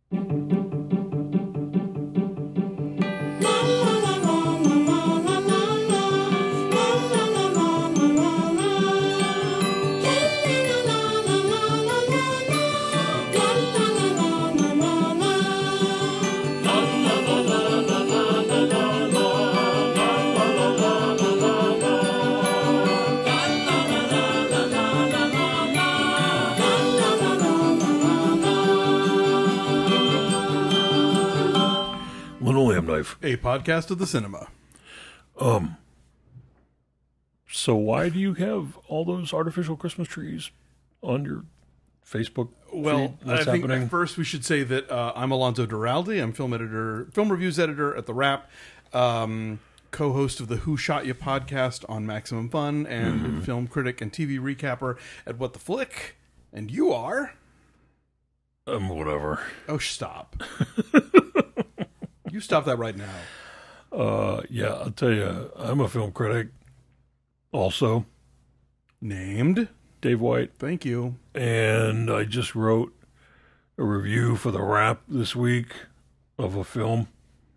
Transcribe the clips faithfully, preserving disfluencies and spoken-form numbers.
Linoleum Knife. A podcast of the cinema. Um. So why do you have all those artificial Christmas trees on your Facebook Well, feed? What's I think happening? first we should say that uh, I'm Alonzo Duralde. I'm film editor, film reviews editor at The Wrap, um, co-host of the Who Shot You podcast on Maximum Fun, and Mm-hmm. film critic and T V recapper at What the Flick. And you are? Um, whatever. Oh, stop. You stop that right now. Uh, yeah, I'll tell you, I'm a film critic. Also, Named? Dave White, Thank you. and I just wrote a review for The Wrap this week of a film.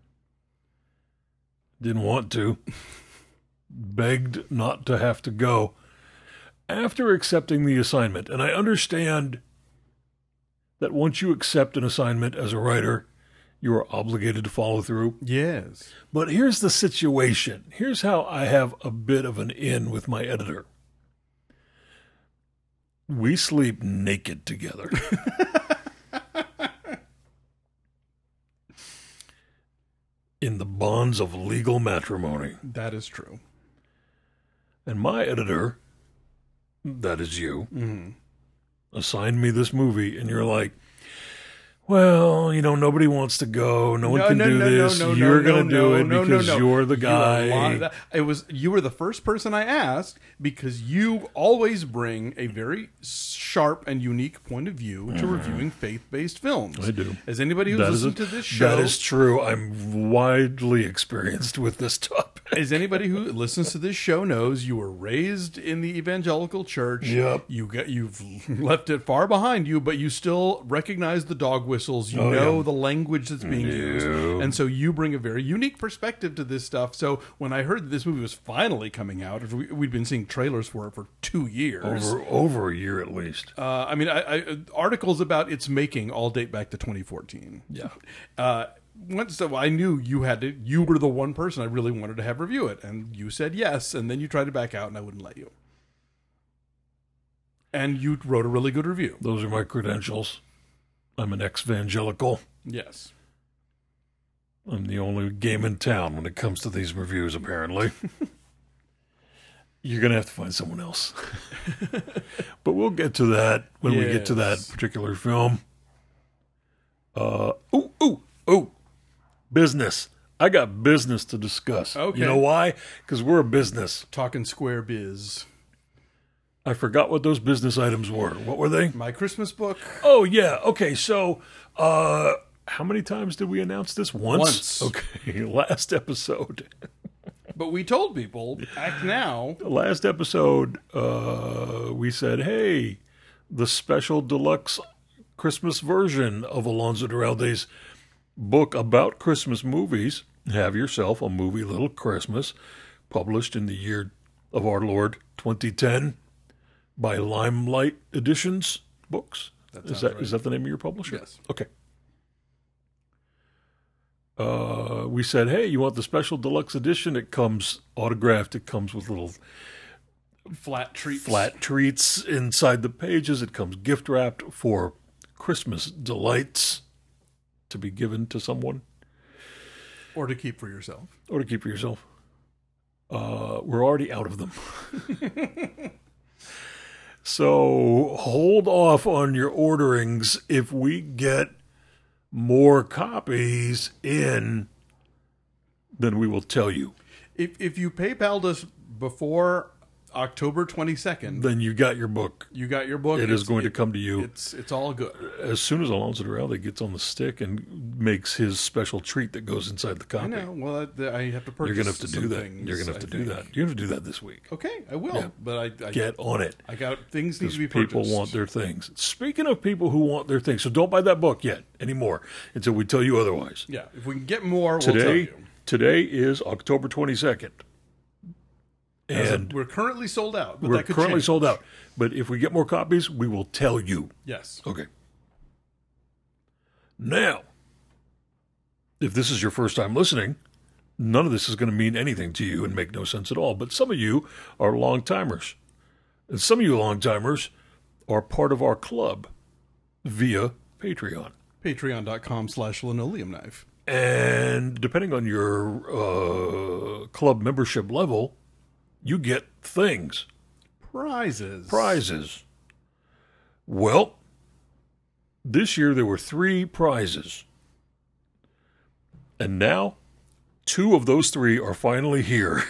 Didn't want to. Begged not to have to go. After accepting the assignment, and I understand that once you accept an assignment as a writer, you are obligated to follow through. Yes. But here's the situation. Here's how I have a bit of an in with my editor. We sleep naked together. In the bonds of legal matrimony. That is true. And my editor, that is you, Mm-hmm. assigned me this movie, and you're like, well, you know, nobody wants to go. No one No, can no, do no, this. no, no, You're no, going to no, do it no, no, because no. you're the You are guy. li- It was you were the first person I asked because you always bring a very sharp and unique point of view to reviewing faith-based films. I do. As anybody who's That is listened a- to this show, That is true. I'm widely experienced with this topic. as anybody who listens to this show knows, you were raised in the evangelical church. Yep. You got you've left it far behind you, but you still recognize the dog whistles. You Oh, know yeah. the language that's being used, Yeah. and so you bring a very unique perspective to this stuff. So when I heard that this movie was finally coming out, we- we'd been seeing trailers for it for two years. Over over a year at least. Uh, I mean, I, I, articles about its making all date back to twenty fourteen. Yeah. Uh, once so I knew you had to. You were the one person I really wanted to have review it, and you said yes, and then you tried to back out, and I wouldn't let you. And you wrote a really good review. Those are my credentials. I'm an ex-evangelical. Yes. I'm the only game in town when it comes to these reviews, apparently. You're going to have to find someone else. But we'll get to that when we get to that Yes. particular film. Uh, ooh, ooh, ooh. Business. I got business to discuss. Okay. You know why? Because we're a business. Talking Square Biz. I forgot what those business items were. What were they? My Christmas book. Oh, yeah. Okay, so uh, how many times did we announce this? Once? Once. Okay, last episode. But we told people, act now. Last episode, uh, we said, hey, the special deluxe Christmas version of Alonzo Duralde's book about Christmas movies, Have Yourself a Movie Little Christmas, published in the year of our Lord twenty ten by Limelight Editions Books. That Is sounds that right. is that the name of your publisher? Yes. Okay. Uh, we said, hey, you want the special deluxe edition? It comes autographed. It comes with little Flat treats. flat treats inside the pages. It comes gift wrapped for Christmas delights to be given to someone Or to keep for yourself. or to keep for yourself. Uh, we're already out of them. So hold off on your orderings. If we get more copies in, then we will tell you. If if you PayPal'd us before October twenty-second, then you got your book. you got your book. It is It's- going to it- come to you. It's it's all good. As soon as Alonso Duralde gets on the stick and makes his special treat that goes inside the copy. I know. Well, I, I have to purchase. You're going to have to do some that. things, You're going to have I to do think. that. You're going to do that this week. Okay, I will. Yeah. But I, I Get on it. I got things need to Because be purchased. people want their things. Speaking of people who want their things, so don't buy that book yet anymore until we tell you otherwise. Yeah, if we can get more, we'll tell Today, you. today is October twenty-second. As of- And we're currently sold out. But we're that could currently change. sold out. But if we get more copies, we will tell you. Yes. Okay. Now, if this is your first time listening, none of this is going to mean anything to you and make no sense at all. But some of you are long timers. And some of you long timers are part of our club via Patreon. Patreon.com slash linoleum knife. And depending on your uh, club membership level, you get things, Prizes. prizes. Well, this year there were three prizes. And now, two of those three are finally here.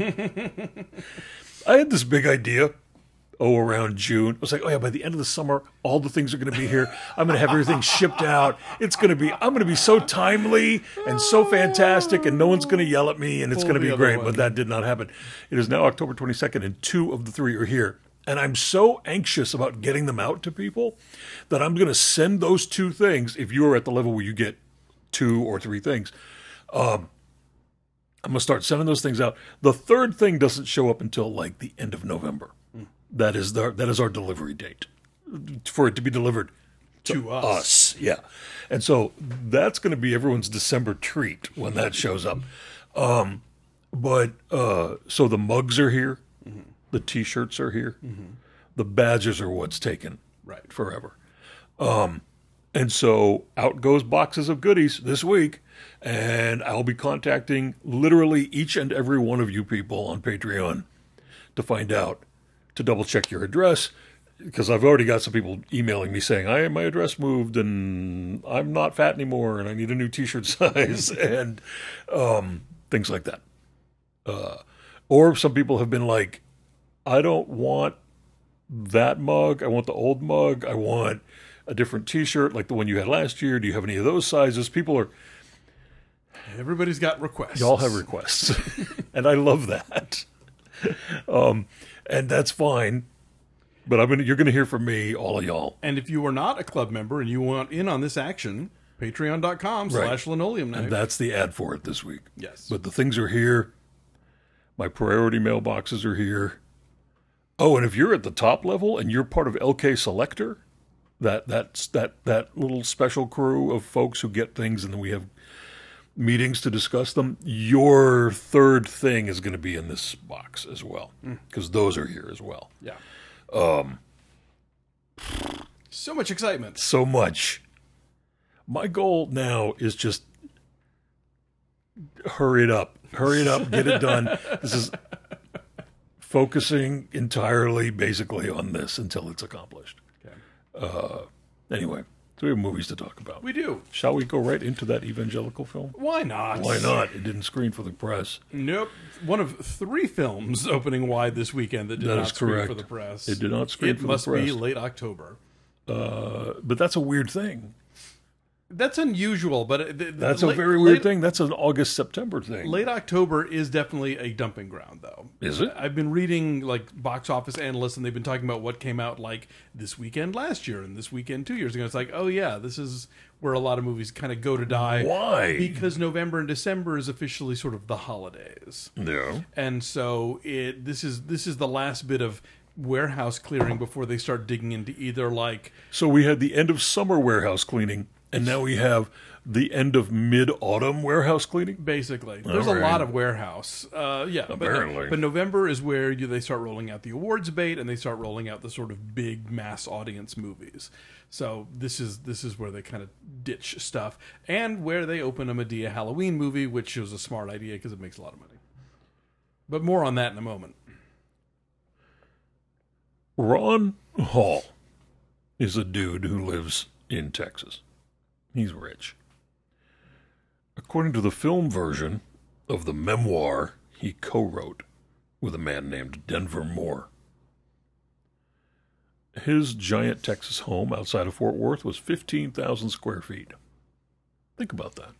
I had this big idea. Oh, around June. I was like, oh yeah, by the end of the summer, all the things are going to be here. I'm going to have everything shipped out. It's going to be, I'm going to be so timely and so fantastic, and no one's going to yell at me, and it's Pull going to the be other great. one. But that did not happen. It is now October twenty-second, and two of the three are here. And I'm so anxious about getting them out to people that I'm going to send those two things. If you are at the level where you get two or three things, um, I'm going to start sending those things out. The third thing doesn't show up until like the end of November. That is the that is our delivery date for it to be delivered To us. us. Yeah, and so that's going to be everyone's December treat when that shows up. Um, but uh, so the mugs are here, Mm-hmm. the T-shirts are here, the badges are what's taken Right. forever. Um, and so out goes boxes of goodies this week, and I'll be contacting literally each and every one of you people on Patreon to find out, to double check your address, because I've already got some people emailing me saying, I my address moved and I'm not fat anymore and I need a new T-shirt size and um, things like that. Uh, or some people have been like, I don't want that mug. I want the old mug. I want a different T-shirt like the one you had last year. Do you have any of those sizes? People are, Everybody's got requests. y'all have requests. And I love that. Um, and that's fine. But I'm gonna, you're going to hear from me, all of y'all. And if you are not a club member and you want in on this action, patreon.com slash linoleum knife. And that's the ad for it this week. Yes. But the things are here. My priority mailboxes are here. Oh, and if you're at the top level and you're part of L K Selector, that that's that that little special crew of folks who get things and then we have meetings to discuss them, your third thing is going to be in this box as well, because those are here as well. Yeah. Um. So much excitement. So much. My goal now is just hurry it up. Hurry it up. Get it done. This is focusing entirely basically on this until it's accomplished. Okay. Uh, anyway, so we have movies to talk about. We do. Shall we go right into that evangelical film? Why not? Why not? It didn't screen for the press. Nope. One of three films opening wide this weekend that did That not is screen correct. for the press. It did not screen It for the must press. be late October. Uh, but that's a weird thing. That's unusual, but it- the- That's the a late- very weird late- thing. That's an August-September thing. Late October is definitely a dumping ground, though. Is it? I've been reading like box office analysts, and they've been talking about what came out like this weekend last year and this weekend two years ago. It's like, oh yeah, this is where a lot of movies kind of go to die. Why? Because November and December is officially sort of the holidays, Yeah. and so it this is this is the last bit of warehouse clearing before they start digging into either like So we had the end of summer warehouse cleaning, and now we have the end of mid-autumn warehouse cleaning. basically. There's All a right. lot of warehouse. Uh, yeah, but- Apparently. But, November is where you, they start rolling out the awards bait and they start rolling out the sort of big mass audience movies. So this is this is where they kind of ditch stuff and where they open a Medea Halloween movie, which was a smart idea because it makes a lot of money. But more on that in a moment. Ron Hall is a dude who lives in Texas. He's rich. According to the film version of the memoir he co-wrote, with a man named Denver Moore. His giant Texas home outside of Fort Worth was fifteen thousand square feet. Think about that.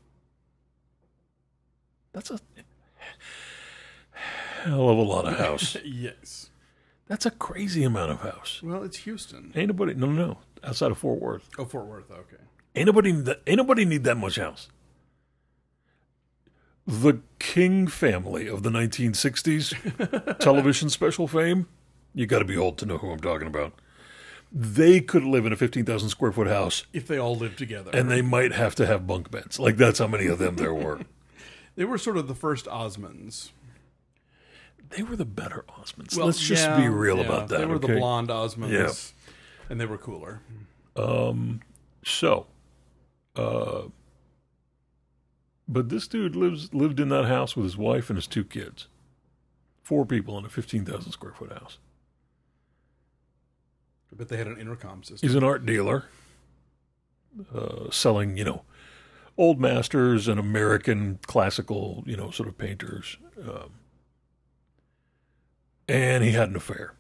That's a hell of a lot of house. Yes. That's a crazy amount of house. Well, it's Houston. Ain't nobody, no, no, no, outside of Fort Worth. Oh, Fort Worth, okay. Ain't nobody, ain't nobody need that much house. The King family of the nineteen sixties television special fame, you got to be old to know who I'm talking about. They could live in a fifteen thousand square foot house. If they all lived together. And they might have to have bunk beds. Like, that's how many of them there were. They were sort of the first Osmonds. They were the better Osmonds. Well, Let's just yeah, be real yeah. about that. They were okay? the blonde Osmonds. Yeah. And they were cooler. Um, so, uh, but this dude lives lived in that house with his wife and his two kids. Four people in a fifteen thousand square foot house. I bet they had an intercom system. He's an art dealer, uh, selling, you know, old masters and American classical, you know, sort of painters. Um, and he had an affair.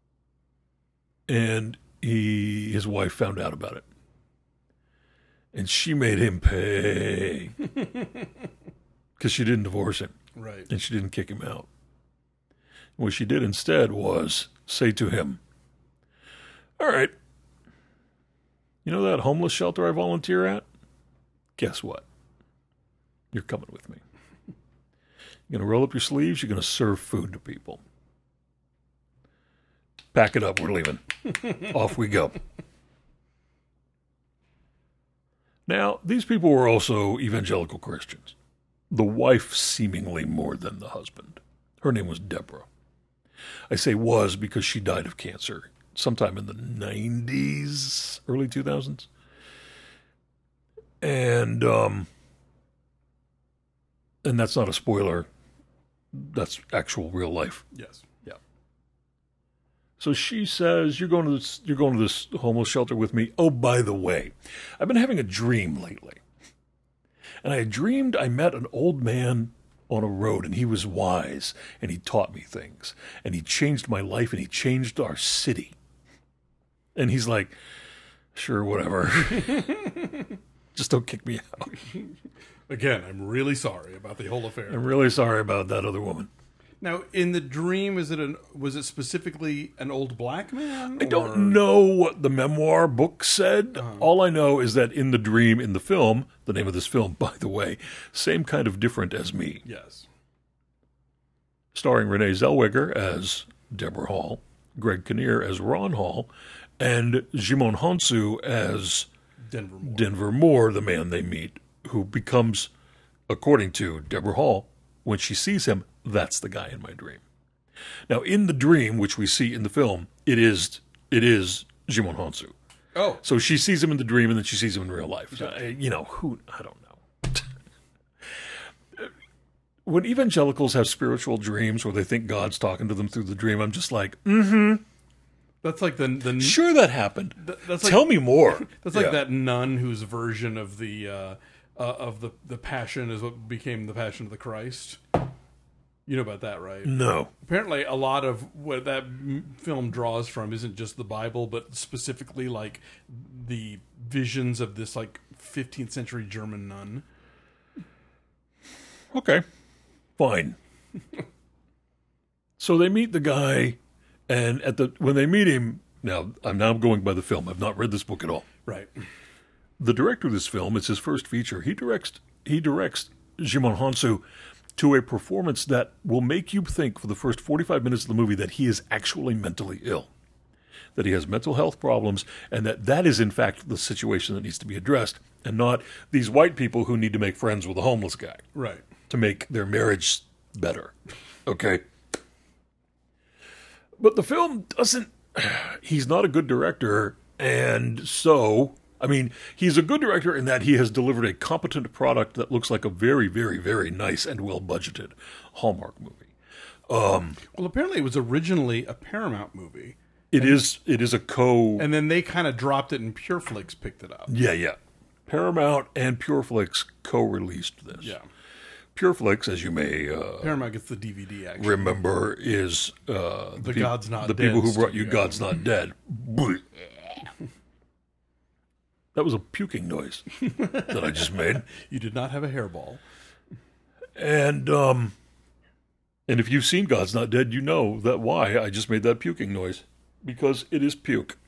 And he, his wife found out about it. And she made him pay. Because she didn't divorce him. Right. And she didn't kick him out. What she did instead was say to him, all right, you know that homeless shelter I volunteer at? Guess what? You're coming with me. You're going to roll up your sleeves. You're going to serve food to people. Pack it up. We're leaving. Off we go. Now, these people were also evangelical Christians. The wife seemingly more than the husband. Her name was Deborah. I say was because she died of cancer sometime in the nineties, early two thousands. And um, and that's not a spoiler. That's actual real life. Yes. Yeah. So she says, "You're going to this. You're going to this homeless shelter with me. Oh, by the way, I've been having a dream lately, and I dreamed I met an old man on a road, and he was wise, and he taught me things, and he changed my life, and he changed our city." And he's like, "Sure, whatever. Just don't kick me out." Again, I'm really sorry about the whole affair. I'm really sorry about that other woman. Now, in the dream, is it an was it specifically an old black man? I or- don't know what the memoir book said. Uh-huh. All I know is that in the dream, in the film, the name of this film, by the way, same kind of different as me, Yes. starring Renee Zellweger as Deborah Hall, Greg Kinnear as Ron Hall, and Jimon Honsu as Denver Moore. Denver Moore, the man they meet, who becomes, according to Deborah Hall, when she sees him, that's the guy in my dream. Now, in the dream, which we see in the film, it is it is Jimon Honsu. Oh. So she sees him in the dream, and then she sees him in real life. So, uh, you know, who, I don't know. When evangelicals have spiritual dreams where they think God's talking to them through the dream, I'm just like, mm-hmm. That's like the... the Sure that happened. Th- that's like, Tell me more. That's like Yeah. that nun whose version of the uh, uh, of the, the Passion is what became the Passion of the Christ. You know about that, right? No. Apparently, a lot of what that m- film draws from isn't just the Bible, but specifically like the visions of this like fifteenth century German nun. Okay. Fine. So they meet the guy, and at the when they meet him, now I'm now going by the film. I've not read this book at all. Right. The director of this film, it's his first feature. He directs he directs Jimon Honsu to a performance that will make you think for the first forty-five minutes of the movie that he is actually mentally ill, that he has mental health problems, and that that is in fact the situation that needs to be addressed, and not these white people who need to make friends with a homeless guy Right. to make their marriage better. Okay? But the film doesn't... He's not a good director, and so... I mean, he's a good director in that he has delivered a competent product that looks like a very, very, very nice and well-budgeted Hallmark movie. Um, Well, apparently it was originally a Paramount movie, it is it is a co... and then they kind of dropped it, and Pureflix picked it up. Yeah, yeah. Paramount and Pureflix co-released this. Yeah. Pureflix, as you may uh, Paramount gets the D V D, actually. remember, is uh, The peop- God's Not the Dead people who brought you studio. God's Not Dead. That was a puking noise that I just made. You did not have a hairball. And um, and if you've seen God's Not Dead, you know that why I just made that puking noise. Because it is puke.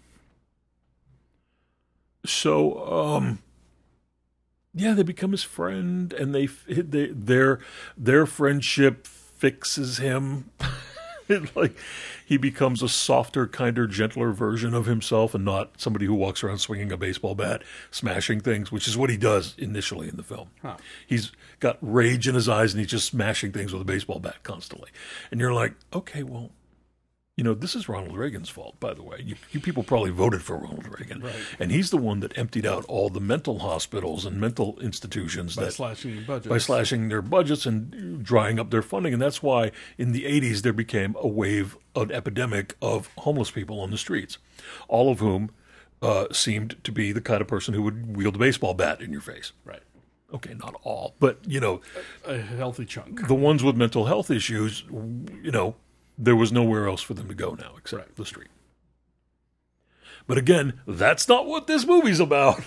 So, um, yeah, they become his friend, and they, they their their friendship fixes him. It, like, he becomes a softer, kinder, gentler version of himself, and not somebody who walks around swinging a baseball bat, smashing things, which is what he does initially in the film. Huh. He's got rage in his eyes, and he's just smashing things with a baseball bat constantly. And you're like, okay, well, you know, this is Ronald Reagan's fault, by the way. You, you people probably voted for Ronald Reagan. Right. And he's the one that emptied out all the mental hospitals and mental institutions By that slashing budgets. by slashing their budgets and drying up their funding. And that's why in the eighties there became a wave, an epidemic of homeless people on the streets, all of whom uh, seemed to be the kind of person who would wield a baseball bat in your face. Right. Okay, not all, but, you know, A healthy chunk. the ones with mental health issues, you know, there was nowhere else for them to go now except Right. the street. But again, that's not what this movie's about.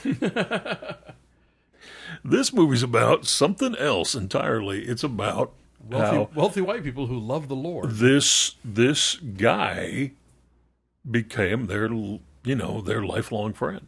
This movie's about something else entirely. It's about Wealthy, how wealthy white people who love the Lord. this this guy became their, you know, their lifelong friend.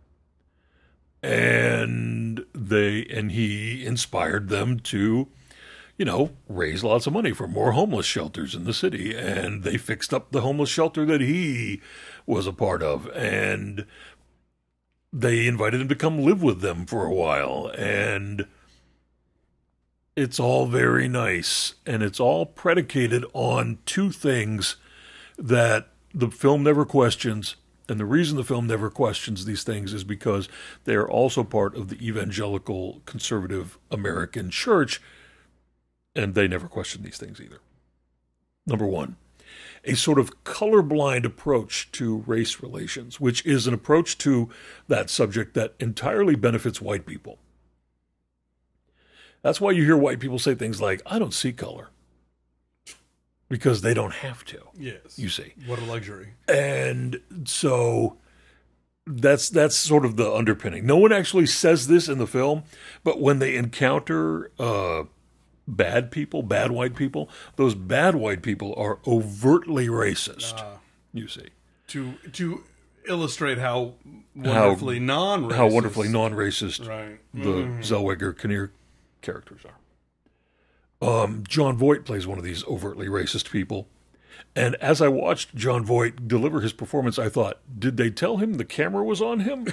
And they and he inspired them to, you know, raise lots of money for more homeless shelters in the city. And they fixed up the homeless shelter that he was a part of. And they invited him to come live with them for a while. And it's all very nice. And it's all predicated on two things that the film never questions. And the reason the film never questions these things is because they are also part of the evangelical conservative American church, and they never question these things either. Number one, a sort of colorblind approach to race relations, which is an approach to that subject that entirely benefits white people. That's why you hear white people say things like, I don't see color. Because they don't have to, Yes. you see. What a luxury. And so that's that's sort of the underpinning. No one actually says this in the film, but when they encounter uh, bad people, bad white people, those bad white people are overtly racist, Uh, you see. to to illustrate how wonderfully non-racist. How wonderfully non-racist Right. the Zellweger Kinnear characters are. Um, John Voight plays one of these overtly racist people. And as I watched John Voight deliver his performance, I thought, did they tell him the camera was on him?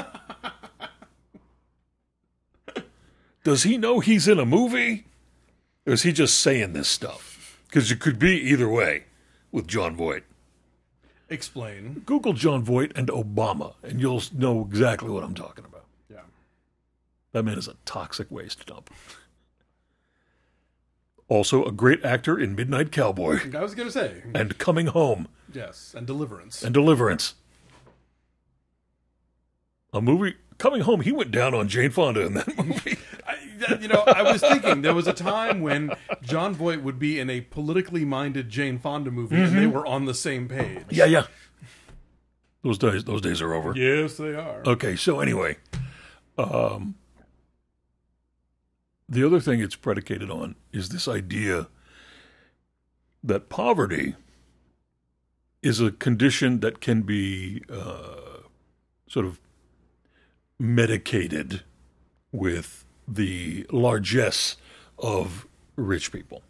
Does he know he's in a movie? Or is he just saying this stuff? Because it could be either way with John Voight. Explain. Google John Voight and Obama, and you'll know exactly what I'm talking about. Yeah. That man is a toxic waste dump. Also a great actor in Midnight Cowboy I was going to say. and Coming Home Yes. And Deliverance. and Deliverance. A movie, Coming Home, he went down on Jane Fonda in that movie. I, that- you know, I was thinking there was a time when John Voight would be in a politically minded Jane Fonda movie, and they were on the same page. Yeah, yeah. Those days, those days are over. Yes, they are. Okay, so anyway, um, the other thing it's predicated on is this idea that poverty is a condition that can be uh, sort of medicated with the largesse of rich people.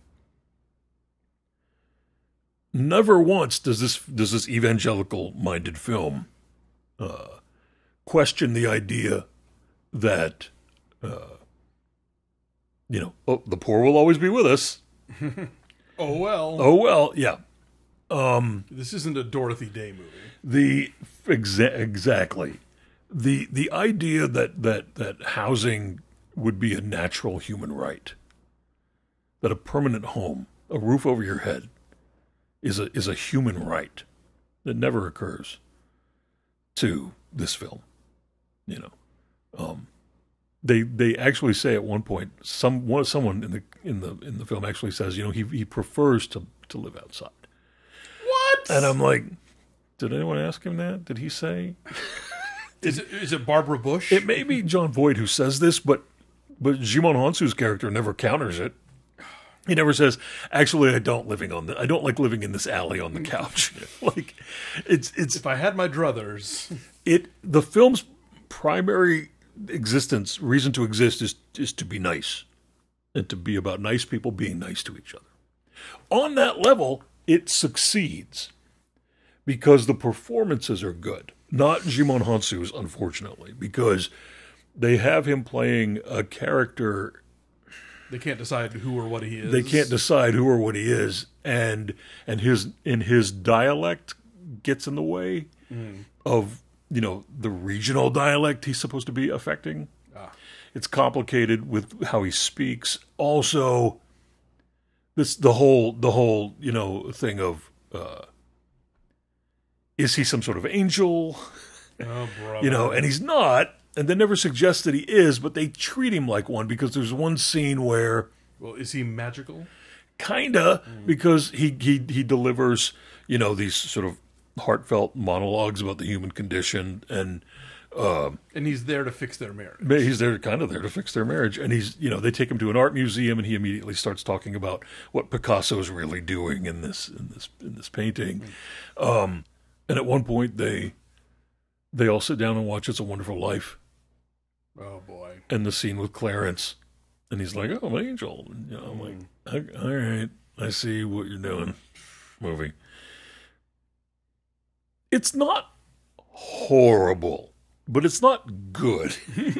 Never once does this does this evangelical-minded film uh, question the idea that, uh, you know, oh, the poor will always be with us. Oh, well. Oh, well, yeah. Um, This isn't a Dorothy Day movie. the exa- exactly the the idea that, that that housing would be a natural human right, that a permanent home, a roof over your head, is a is a human right that never occurs to this film, you know. Um, they they actually say at one point, some one, someone in the in the in the film actually says, you know, he he prefers to to live outside. What? And I'm like, did anyone ask him that? Did he say? Is it, is it Barbara Bush? It may be John Voight who says this, but but Jimon Honsu's character never counters it. He never says, "Actually, I don't living on the I don't like living in this alley on the couch." Like, it's it's if I had my druthers. it. The film's primary existence, reason to exist, is is to be nice, and to be about nice people being nice to each other. On that level, it succeeds because the performances are good. Not Jimon Honsu's, unfortunately, because they have him playing a character. They can't decide who or what he is. They can't decide who or what he is, and and his and his dialect gets in the way mm. of, you know, the regional dialect he's supposed to be affecting. Ah. It's complicated with how he speaks. Also, this the whole the whole you know thing of. Uh, Is he some sort of angel? Oh, brother. You know, and he's not. And they never suggest that he is, but they treat him like one because there's one scene where... Well, is he magical? Kinda, mm. because he, he he delivers, you know, these sort of heartfelt monologues about the human condition, and... Uh, and he's there to fix their marriage. He's there, kind of there to fix their marriage. And he's, you know, they take him to an art museum, and he immediately starts talking about what Picasso's really doing in this in this in this painting. Mm. Um... And at one point, they they all sit down and watch It's a Wonderful Life. Oh, boy. And the scene with Clarence. And he's like, oh, Angel. And, you know, I'm mm. like, all right, I see what you're doing, movie. It's not horrible, but it's not good.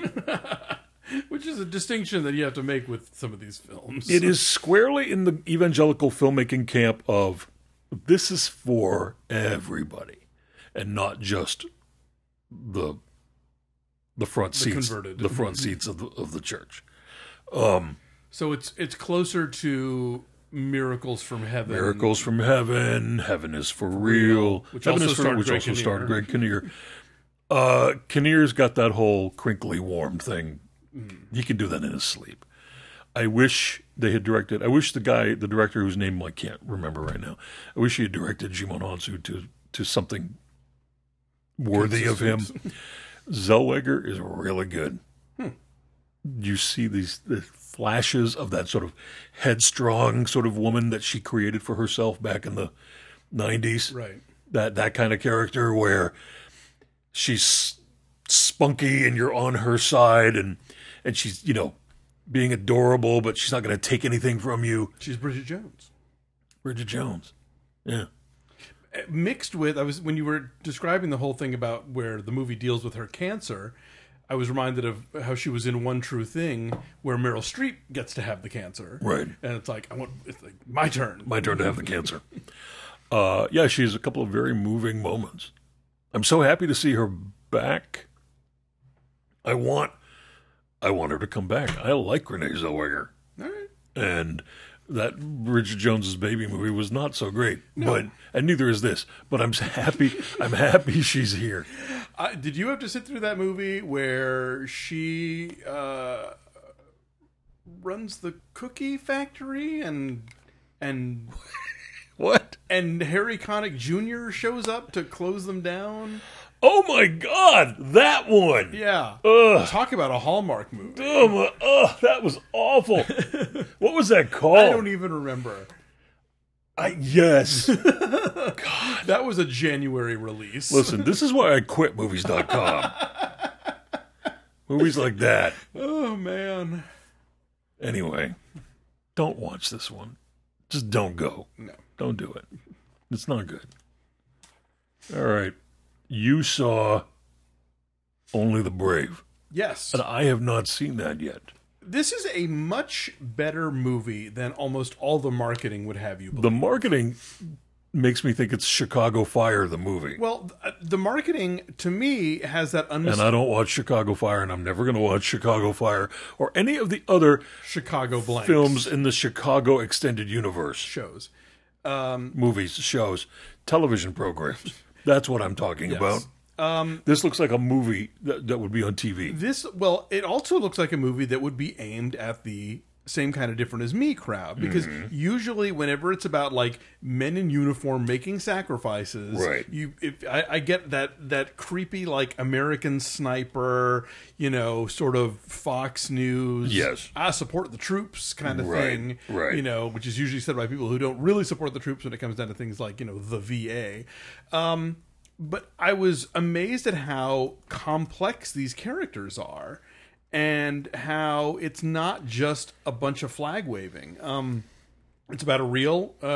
Which is a distinction that you have to make with some of these films. It is squarely in the evangelical filmmaking camp of, this is for everybody, and not just the the front the seats, converted. the front seats of the of the church. Um, so it's it's closer to Miracles from Heaven. Miracles from Heaven. Heaven is for real. Which Heaven also is for, starred which Greg also Kinnear. starred Greg Kinnear. Uh, Kinnear's got that whole crinkly warm thing. Mm. He can do that in his sleep. I wish they had directed. I wish the guy, the director whose name I can't remember right now. I wish he had directed Jimon Honsu to to something worthy of him. Zellweger is really good. Hmm. You see these the flashes of that sort of headstrong sort of woman that she created for herself back in the nineties. Right. That that kind of character where she's spunky and you're on her side, and and she's, you know, being adorable, but she's not going to take anything from you. She's Bridget Jones. Bridget Jones. Yeah. Mixed with, I was when you were describing the whole thing about where the movie deals with her cancer, I was reminded of how she was in One True Thing, where Meryl Streep gets to have the cancer. Right. And it's like, I want, it's like my turn. My turn to have the cancer. uh, yeah, she has a couple of very moving moments. I'm so happy to see her back. I want I want her to come back. I like Renee Zellweger. All right. And that Bridget Jones's Baby movie was not so great, no. but and neither is this. But I'm happy. I'm happy she's here. Uh, did you have to sit through that movie where she uh, runs the cookie factory and and what? And Harry Connick Junior shows up to close them down? Oh my God, that one! Yeah. Ugh. Talk about a Hallmark movie. Oh, my, oh that was awful. What was that called? I don't even remember. I yes. God. That was a January release. Listen, this is why I quit movies dot com. Movies like that. Oh, man. Anyway, don't watch this one. Just don't go. No. Don't do it. It's not good. All right. You saw Only the Brave. Yes. And I have not seen that yet. This is a much better movie than almost all the marketing would have you believe. The marketing makes me think it's Chicago Fire, the movie. Well, the marketing, to me, has that unmistakable... And I don't watch Chicago Fire, and I'm never going to watch Chicago Fire or any of the other Chicago blanks. films in the Chicago Extended Universe. Shows. Um, Movies, shows, television programs. That's what I'm talking yes. about. Um, This looks like a movie that, that would be on T V. this, well, it also looks like a movie that would be aimed at the same kind of different as me crowd, because Mm-hmm. usually whenever it's about like men in uniform making sacrifices, Right. you if I, I get that that creepy like American Sniper, you know, sort of Fox News, Yes. I support the troops kind of Right, thing, right. you know, which is usually said by people who don't really support the troops when it comes down to things like, you know, the V A. Um, but I was amazed at how complex these characters are, and how it's not just a bunch of flag waving. Um, it's about a real uh,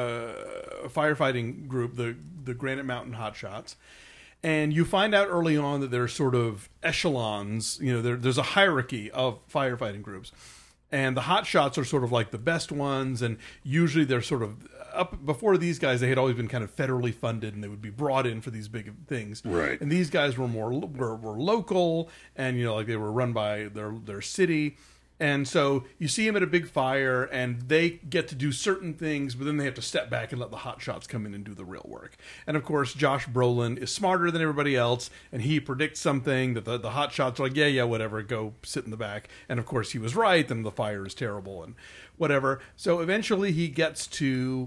uh, firefighting group, the the Granite Mountain Hotshots, and you find out early on that there are sort of echelons. You know, there, there's a hierarchy of firefighting groups, and the Hotshots are sort of like the best ones, and usually they're sort of up before these guys. They had always been kind of federally funded, and they would be brought in for these big things. Right. And these guys were more were, were local, and you know, like they were run by their their city. And so you see them at a big fire, and they get to do certain things, but then they have to step back and let the hot shots come in and do the real work. And of course, Josh Brolin is smarter than everybody else, and he predicts something that the, the hot shots are like, yeah, yeah, whatever, go sit in the back. And of course, he was right, and the fire is terrible and whatever. So eventually, he gets to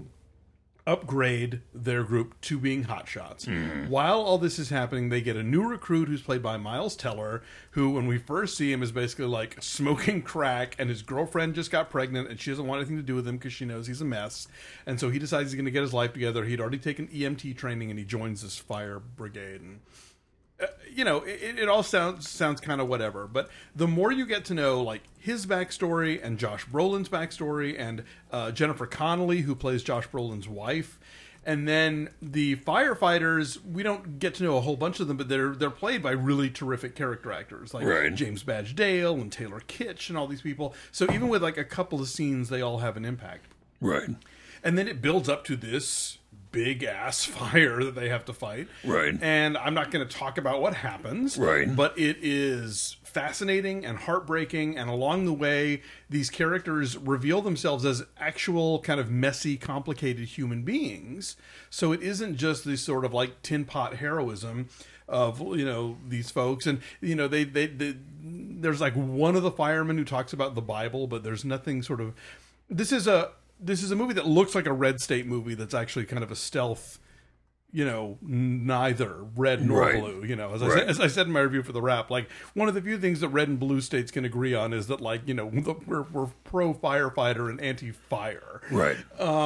upgrade their group to being hotshots. Mm. While all this is happening, they get a new recruit who's played by Miles Teller, who, when we first see him, is basically like smoking crack, and his girlfriend just got pregnant, and she doesn't want anything to do with him because she knows he's a mess. And so he decides he's going to get his life together. He'd already taken E M T training, and he joins this fire brigade. And Uh, you know, it, it all sounds sounds kind of whatever, but the more you get to know, like, his backstory and Josh Brolin's backstory and uh, Jennifer Connelly, who plays Josh Brolin's wife, and then the firefighters, we don't get to know a whole bunch of them, but they're they're played by really terrific character actors, like Right. James Badge Dale and Taylor Kitsch and all these people. So even with, like, a couple of scenes, they all have an impact. Right. And then it builds up to this big ass fire that they have to fight. Right. And I'm not going to talk about what happens. Right. But it is fascinating and heartbreaking. And along the way, these characters reveal themselves as actual kind of messy, complicated human beings. So it isn't just this sort of like tin pot heroism of, you know, these folks. And, you know, they, they, they there's like one of the firemen who talks about the Bible, but there's nothing sort of, this is a, This is a movie that looks like a Red State movie that's actually kind of a stealth, you know, neither red nor Right. blue. You know, as I, Right. said, as I said in my review for the Wrap, like, one of the few things that red and blue states can agree on is that, like, you know, we're, we're pro firefighter and anti fire. Right.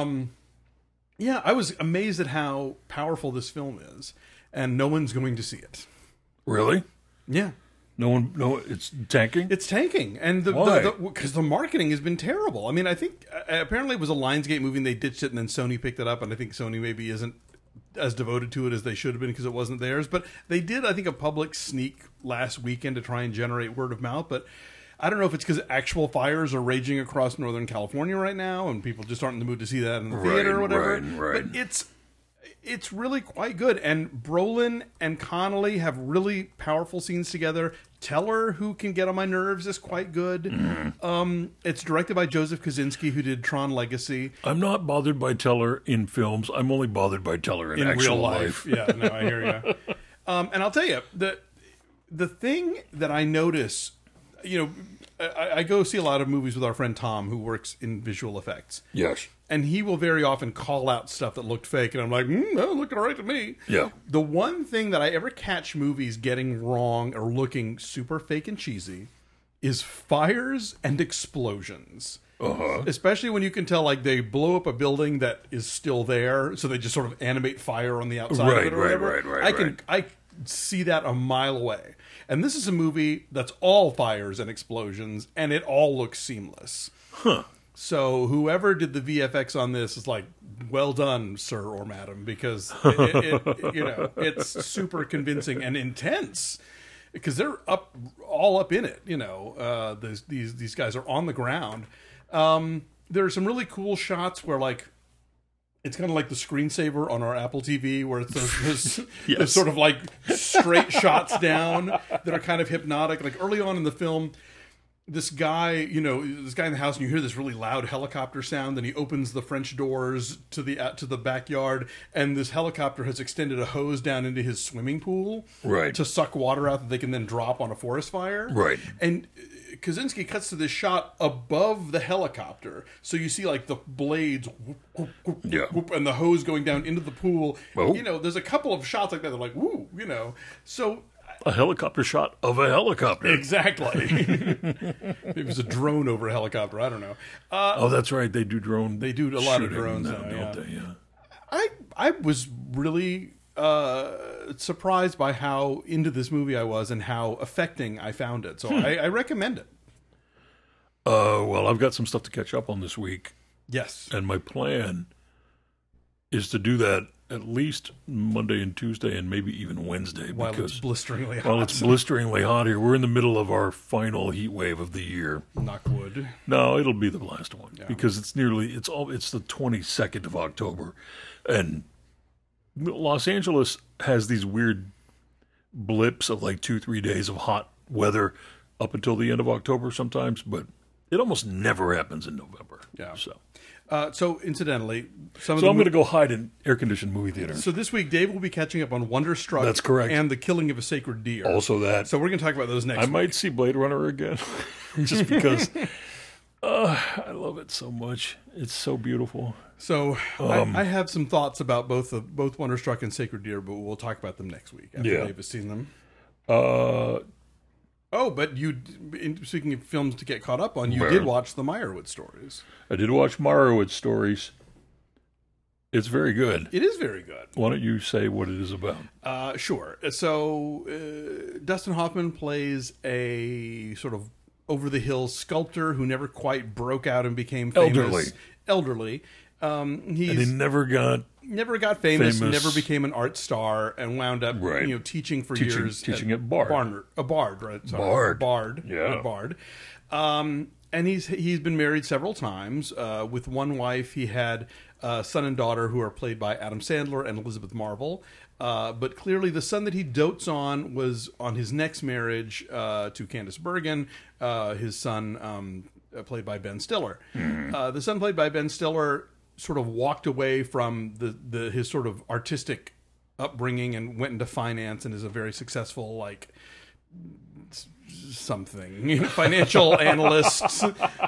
Yeah, I was amazed at how powerful this film is, and no one's going to see it. Really? Yeah. No one. No. It's tanking. It's tanking, and the Why? because the, the marketing has been terrible. I mean, I think uh, apparently it was a Lionsgate movie, and they ditched it, and then Sony picked it up, and I think Sony maybe isn't as devoted to it as they should have been because it wasn't theirs. But they did, I think, a public sneak last weekend to try and generate word of mouth. But I don't know if it's because actual fires are raging across Northern California right now, and people just aren't in the mood to see that in the Right, theater or whatever. right, right. But it's it's really quite good, and Brolin and Connolly have really powerful scenes together. Teller, who can get on my nerves, is quite good. Mm-hmm. Um, it's directed by Joseph Kosinski, who did Tron Legacy. I'm not bothered by Teller in films. I'm only bothered by Teller in, In actual real life. Yeah, no, I hear you. Um, and I'll tell you, the the thing that I notice, you know, I, I go see a lot of movies with our friend Tom, who works in visual effects. Yes. And he will very often call out stuff that looked fake, and I'm like, mm, no, looking all right to me. Yeah. The one thing that I ever catch movies getting wrong or looking super fake and cheesy is fires and explosions. Uh-huh. Especially when you can tell, like, they blow up a building that is still there, so they just sort of animate fire on the outside Right, of it or right, whatever. right, right, I can right. I see that a mile away. And this is a movie that's all fires and explosions, and it all looks seamless. Huh. So whoever did the V F X on this is like, well done, sir or madam, because it, it, it, you know, it's super convincing and intense because they're up all up in it. You know, uh, these these these guys are on the ground. Um, there are some really cool shots where, like, it's kind of like the screensaver on our Apple T V, where it's those, those, Yes. those sort of like straight shots down that are kind of hypnotic. Like early on in the film, this guy, you know, this guy in the house, and you hear this really loud helicopter sound. Then he opens the French doors to the uh, to the backyard, and this helicopter has extended a hose down into his swimming pool, Right. to suck water out that they can then drop on a forest fire, Right. And Kaczynski cuts to this shot above the helicopter, so you see like the blades, whoop, whoop, whoop, Yeah. whoop, and the hose going down into the pool. Oh. You know, there's a couple of shots like that. They're like, woo, you know, so. A helicopter shot of a helicopter. Exactly. It was a drone over a helicopter. I don't know. Uh, Oh, that's right. They do drone. They do a lot of shooting drones now, now, don't yeah. they? Yeah. I I was really uh, surprised by how into this movie I was and how affecting I found it. So Hmm. I, I recommend it. Uh, well, I've got some stuff to catch up on this week, Yes. and my plan is to do that at least Monday and Tuesday, and maybe even Wednesday. While because it's blisteringly hot. while it's blisteringly hot here, we're in the middle of our final heat wave of the year. Knock wood. No, it'll be the last one because it's nearly it's all it's the twenty-second of October, and Los Angeles has these weird blips of like two three days of hot weather up until the end of October sometimes, but it almost never happens in November. Yeah. So, Uh, so incidentally, some of so the I'm mo- going to go hide in air-conditioned movie theaters. So this week, Dave will be catching up on Wonderstruck. That's correct. And The Killing of a Sacred Deer. Also that. So we're going to talk about those next I week. might see Blade Runner again, just because uh, I love it so much. It's so beautiful. So Um, I, I have some thoughts about both the both Wonderstruck and Sacred Deer, but we'll talk about them next week after Yeah. Dave has seen them. Uh, Oh, but you, in, speaking of films to get caught up on, you Where? did watch the Meyerowitz stories. I did watch Meyerowitz stories. It's very good. It is very good. Why don't you say what it is about? Uh, sure. So uh, Dustin Hoffman plays a sort of over the hill sculptor who never quite broke out and became famous. Elderly. Elderly. Um, he's And he never got never got famous, Famous. never became an art star, and wound up Right. you know teaching for Teaching- years. teaching at Bard. Barnard, a Bard, right? Sorry, Bard. Bard, Yeah. a Bard. Um, and he's he's been married several times. Uh, with one wife, he had a son and daughter who are played by Adam Sandler and Elizabeth Marvel. Uh, but clearly, the son that he dotes on was on his next marriage uh, to Candice Bergen. Uh, his son, um, uh, played by Ben Stiller. Uh, the son, played by Ben Stiller, sort of walked away from the, the his sort of artistic upbringing and went into finance and is a very successful like s- something financial analyst.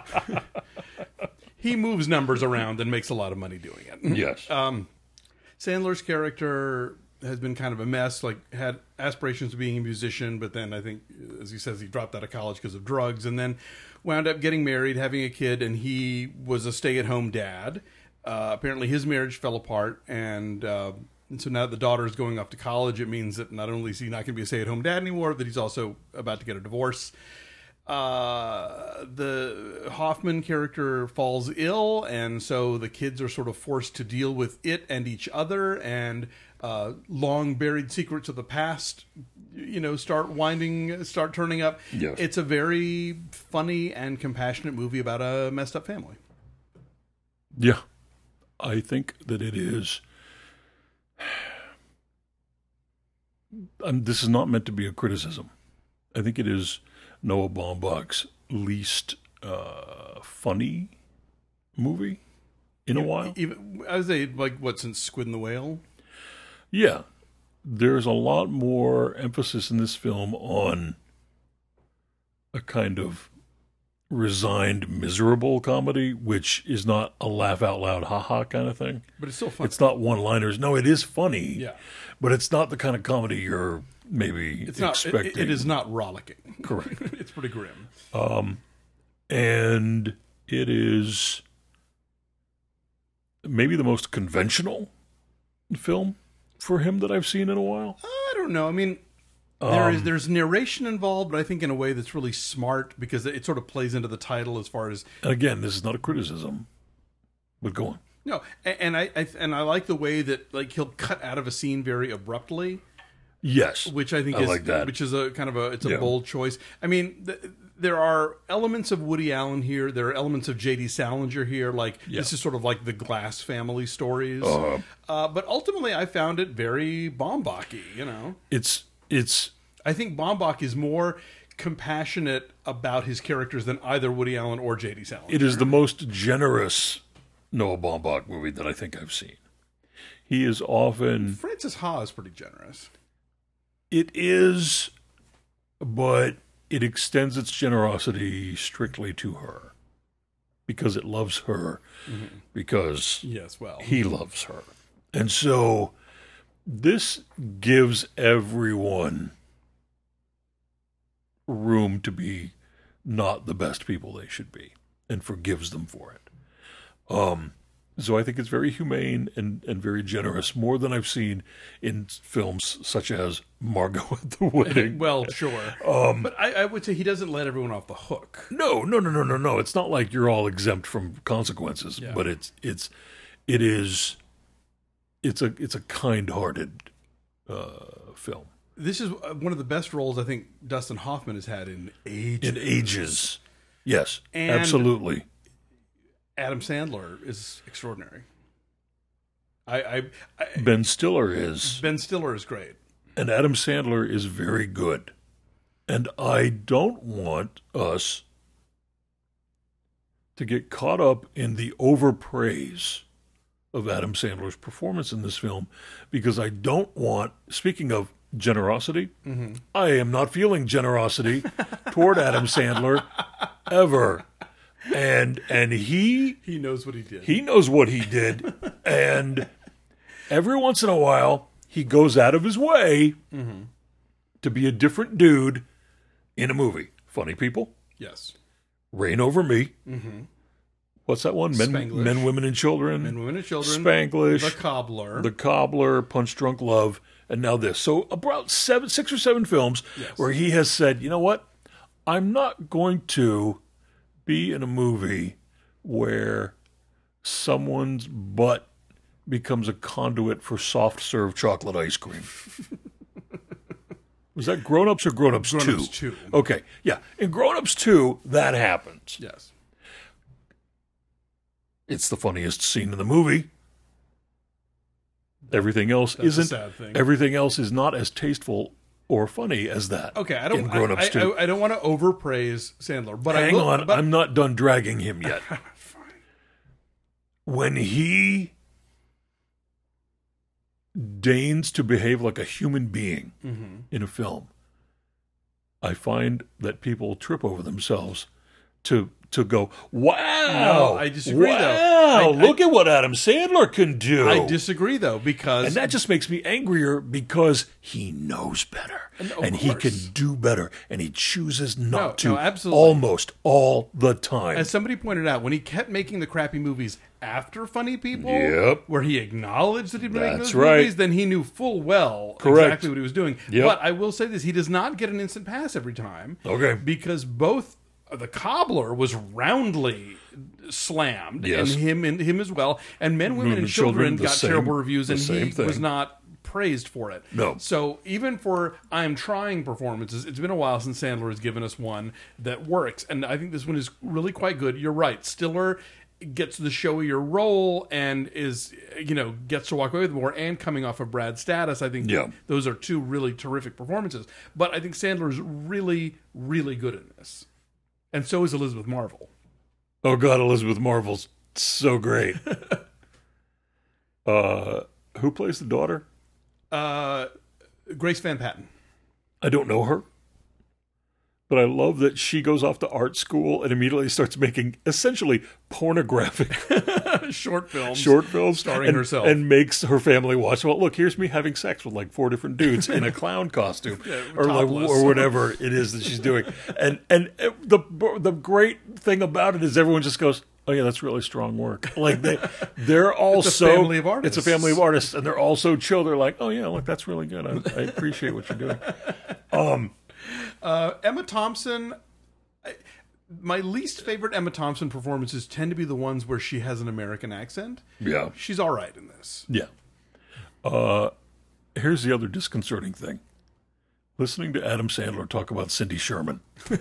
He moves numbers around and makes a lot of money doing it. yes. Um, Sandler's character has been kind of a mess. Like had aspirations of being a musician, but then I think, as he says, he dropped out of college because of drugs, and then wound up getting married, having a kid, and he was a stay-at-home dad. Uh, apparently, his marriage fell apart, and, uh, and so now that the daughter is going off to college, it means that not only is he not going to be a stay-at-home dad anymore, but he's also about to get a divorce. Uh, the Hoffman character falls ill, and so the kids are sort of forced to deal with it and each other, and uh, long buried secrets of the past, you know, start winding, start turning up. Yes. It's a very funny and compassionate movie about a messed up family. Yeah. I think that it is. Um, this is not meant to be a criticism. I think it is Noah Baumbach's least uh, funny movie in a while. Even I would say, like, what, since Squid and the Whale? Yeah. There's a lot more emphasis in this film on a kind of resigned, miserable comedy, which is not a laugh out loud, ha-ha kind of thing. But it's still fun. It's not one-liners. No, it is funny. Yeah. But it's not the kind of comedy you're maybe It's not. It, expecting. it is not rollicking. Correct. It's pretty grim. And it is maybe the most conventional film for him that I've seen in a while. I don't know. I mean, there is Um, there's narration involved, but I think in a way that's really smart because it sort of plays into the title as far as And again, this is not a criticism, but go on. no. And, and I, I and I like the way that like he'll cut out of a scene very abruptly, Yes. which I think I is like that. which is a kind of a it's a Yeah. bold choice. I mean, th- there are elements of Woody Allen here. There are elements of J D. Salinger here. Like Yeah. this is sort of like the Glass family stories. Uh-huh. Uh, but ultimately, I found it very Baumbach-y, you know. It's it's I think Baumbach is more compassionate about his characters than either Woody Allen or J D Salinger. It is the most generous Noah Baumbach movie that I think I've seen. He is often... Frances Ha is pretty generous. It is, but it extends its generosity strictly to her. Because it loves her. Mm-hmm. Because yes, well. he loves her. And so this gives everyone room to be not the best people they should be and forgives them for it. Um, so I think it's very humane and, and very generous, more than I've seen in films such as Margot at the Wedding. Well, sure. Um, but I, I would say he doesn't let everyone off the hook. No, no, no, no, no, no. It's not like you're all exempt from consequences, yeah. but it's it's it is it's a it's a kind-hearted uh, film. This is one of the best roles I think Dustin Hoffman has had in ages. In ages. Yes, and absolutely. Adam Sandler is extraordinary. I, I, I Ben Stiller is. Ben Stiller is great. And Adam Sandler is very good. And I don't want us to get caught up in the overpraise of Adam Sandler's performance in this film, because I don't want, speaking of generosity, mm-hmm. I am not feeling generosity toward Adam Sandler ever. And and he he knows what he did. He knows what he did. And every once in a while he goes out of his way mm-hmm. to be a different dude in a movie. Funny People. Yes. Reign Over Me. Mm-hmm. What's that one? Men, Men, Women, and Children. Men, Women, and Children. Spanglish. The Cobbler. The Cobbler. Punch Drunk Love. And now this. So about seven, six or seven films yes. where he has said, you know what? I'm not going to be in a movie where someone's butt becomes a conduit for soft serve chocolate ice cream. Was that Grown Ups or Grown Ups two? Grown Ups two. Okay, yeah. In Grown Ups two, that happens. Yes. It's the funniest scene in the movie. Everything else That's isn't. A sad thing. Everything else is not as tasteful or funny as that. Okay, I don't. In Grown Ups I, two. I, I don't want to overpraise Sandler, but hang I will, on, but, I'm not done dragging him yet. Fine. When he deigns to behave like a human being mm-hmm. in a film, I find that people trip over themselves to to go, wow, no, I disagree, wow, though. I, look I, at what Adam Sandler can do. I disagree, though, because... And that just makes me angrier because he knows better. And, and he can do better. And he chooses not no, to no, absolutely. almost all the time. As somebody pointed out, when he kept making the crappy movies after Funny People, yep. where he acknowledged that he'd been making That's those right. movies, then he knew full well Correct. exactly what he was doing. Yep. But I will say this, he does not get an instant pass every time. Okay. Because both... The Cobbler was roundly slammed, yes. and him and him as well. And Men, Women, and Children, children got same, terrible reviews, and he thing. was not praised for it. No. So even for I'm trying performances, it's been a while since Sandler has given us one that works, and I think this one is really quite good. You're right, Stiller gets the showier role and is, you know, gets to walk away with more, and coming off of Brad's status, I think yeah. those are two really terrific performances. But I think Sandler is really, really good in this. And so is Elizabeth Marvel. Oh, God, Elizabeth Marvel's so great. uh, who plays the daughter? Uh, Grace Van Patten. I don't know her. But I love that she goes off to art school and immediately starts making essentially pornographic short films, short films, starring and, herself, and makes her family watch. Well, look, here's me having sex with like four different dudes in a clown costume, yeah, or like, or whatever it is that she's doing. And and the the great thing about it is everyone just goes, "Oh yeah, that's really strong work." Like they they're all it's a so family of artists. It's a family of artists, and they're all so chill. They're like, "Oh yeah, look, that's really good. I, I appreciate what you're doing." Um. Uh, Emma Thompson, I, my least favorite Emma Thompson performances tend to be the ones where she has an American accent. Yeah. She's all right in this. Yeah. Uh, here's the other disconcerting thing. Listening to Adam Sandler talk about Cindy Sherman.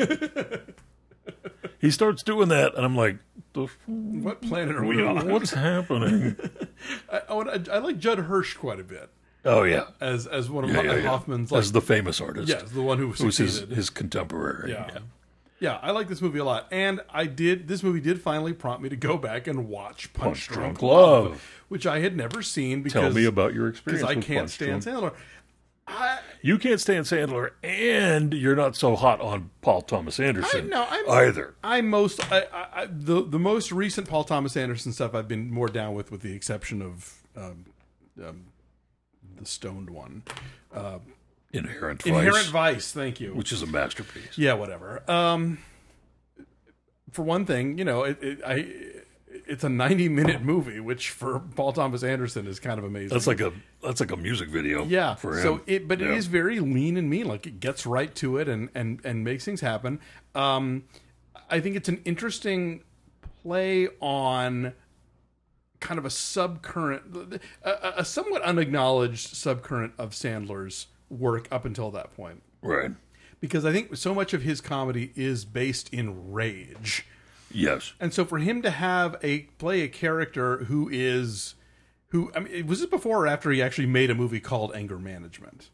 He starts doing that, and I'm like, the f- what planet are we on? What's happening? I, I, I like Judd Hirsch quite a bit. Oh yeah, as as one of yeah, yeah, Hoffman's, yeah. like, as the famous artist. Yes, the one who who's his, succeeded. his contemporary. Yeah. yeah. Yeah, I like this movie a lot, and I did. This movie did finally prompt me to go back and watch Punch, Punch Drunk Drunk Love, Love. which I had never seen because Tell me about your because experience I with can't Punch stand Drunk. Sandler. I, You can't stand Sandler, and you're not so hot on Paul Thomas Anderson I- no, I'm- either. I most I, I, I, the the most recent Paul Thomas Anderson stuff I've been more down with, with the exception of um, um, the Stoned one, uh, Inherent Vice, Inherent Vice. Thank you. which is a masterpiece. Yeah, whatever. Um, for one thing, you know, it, it, I it's a ninety minute movie, which for Paul Thomas Anderson is kind of amazing. That's like a that's like a music video. Yeah. for him. So it, but Yeah. it is very lean and mean. Like it gets right to it and and and makes things happen. Um, I think it's an interesting play on kind of a subcurrent, a, a somewhat unacknowledged subcurrent of Sandler's work up until that point. right. Because I think so much of his comedy is based in rage. Yes. And so for him to have a play a character who is who I mean was it before or after he actually made a movie called Anger Management?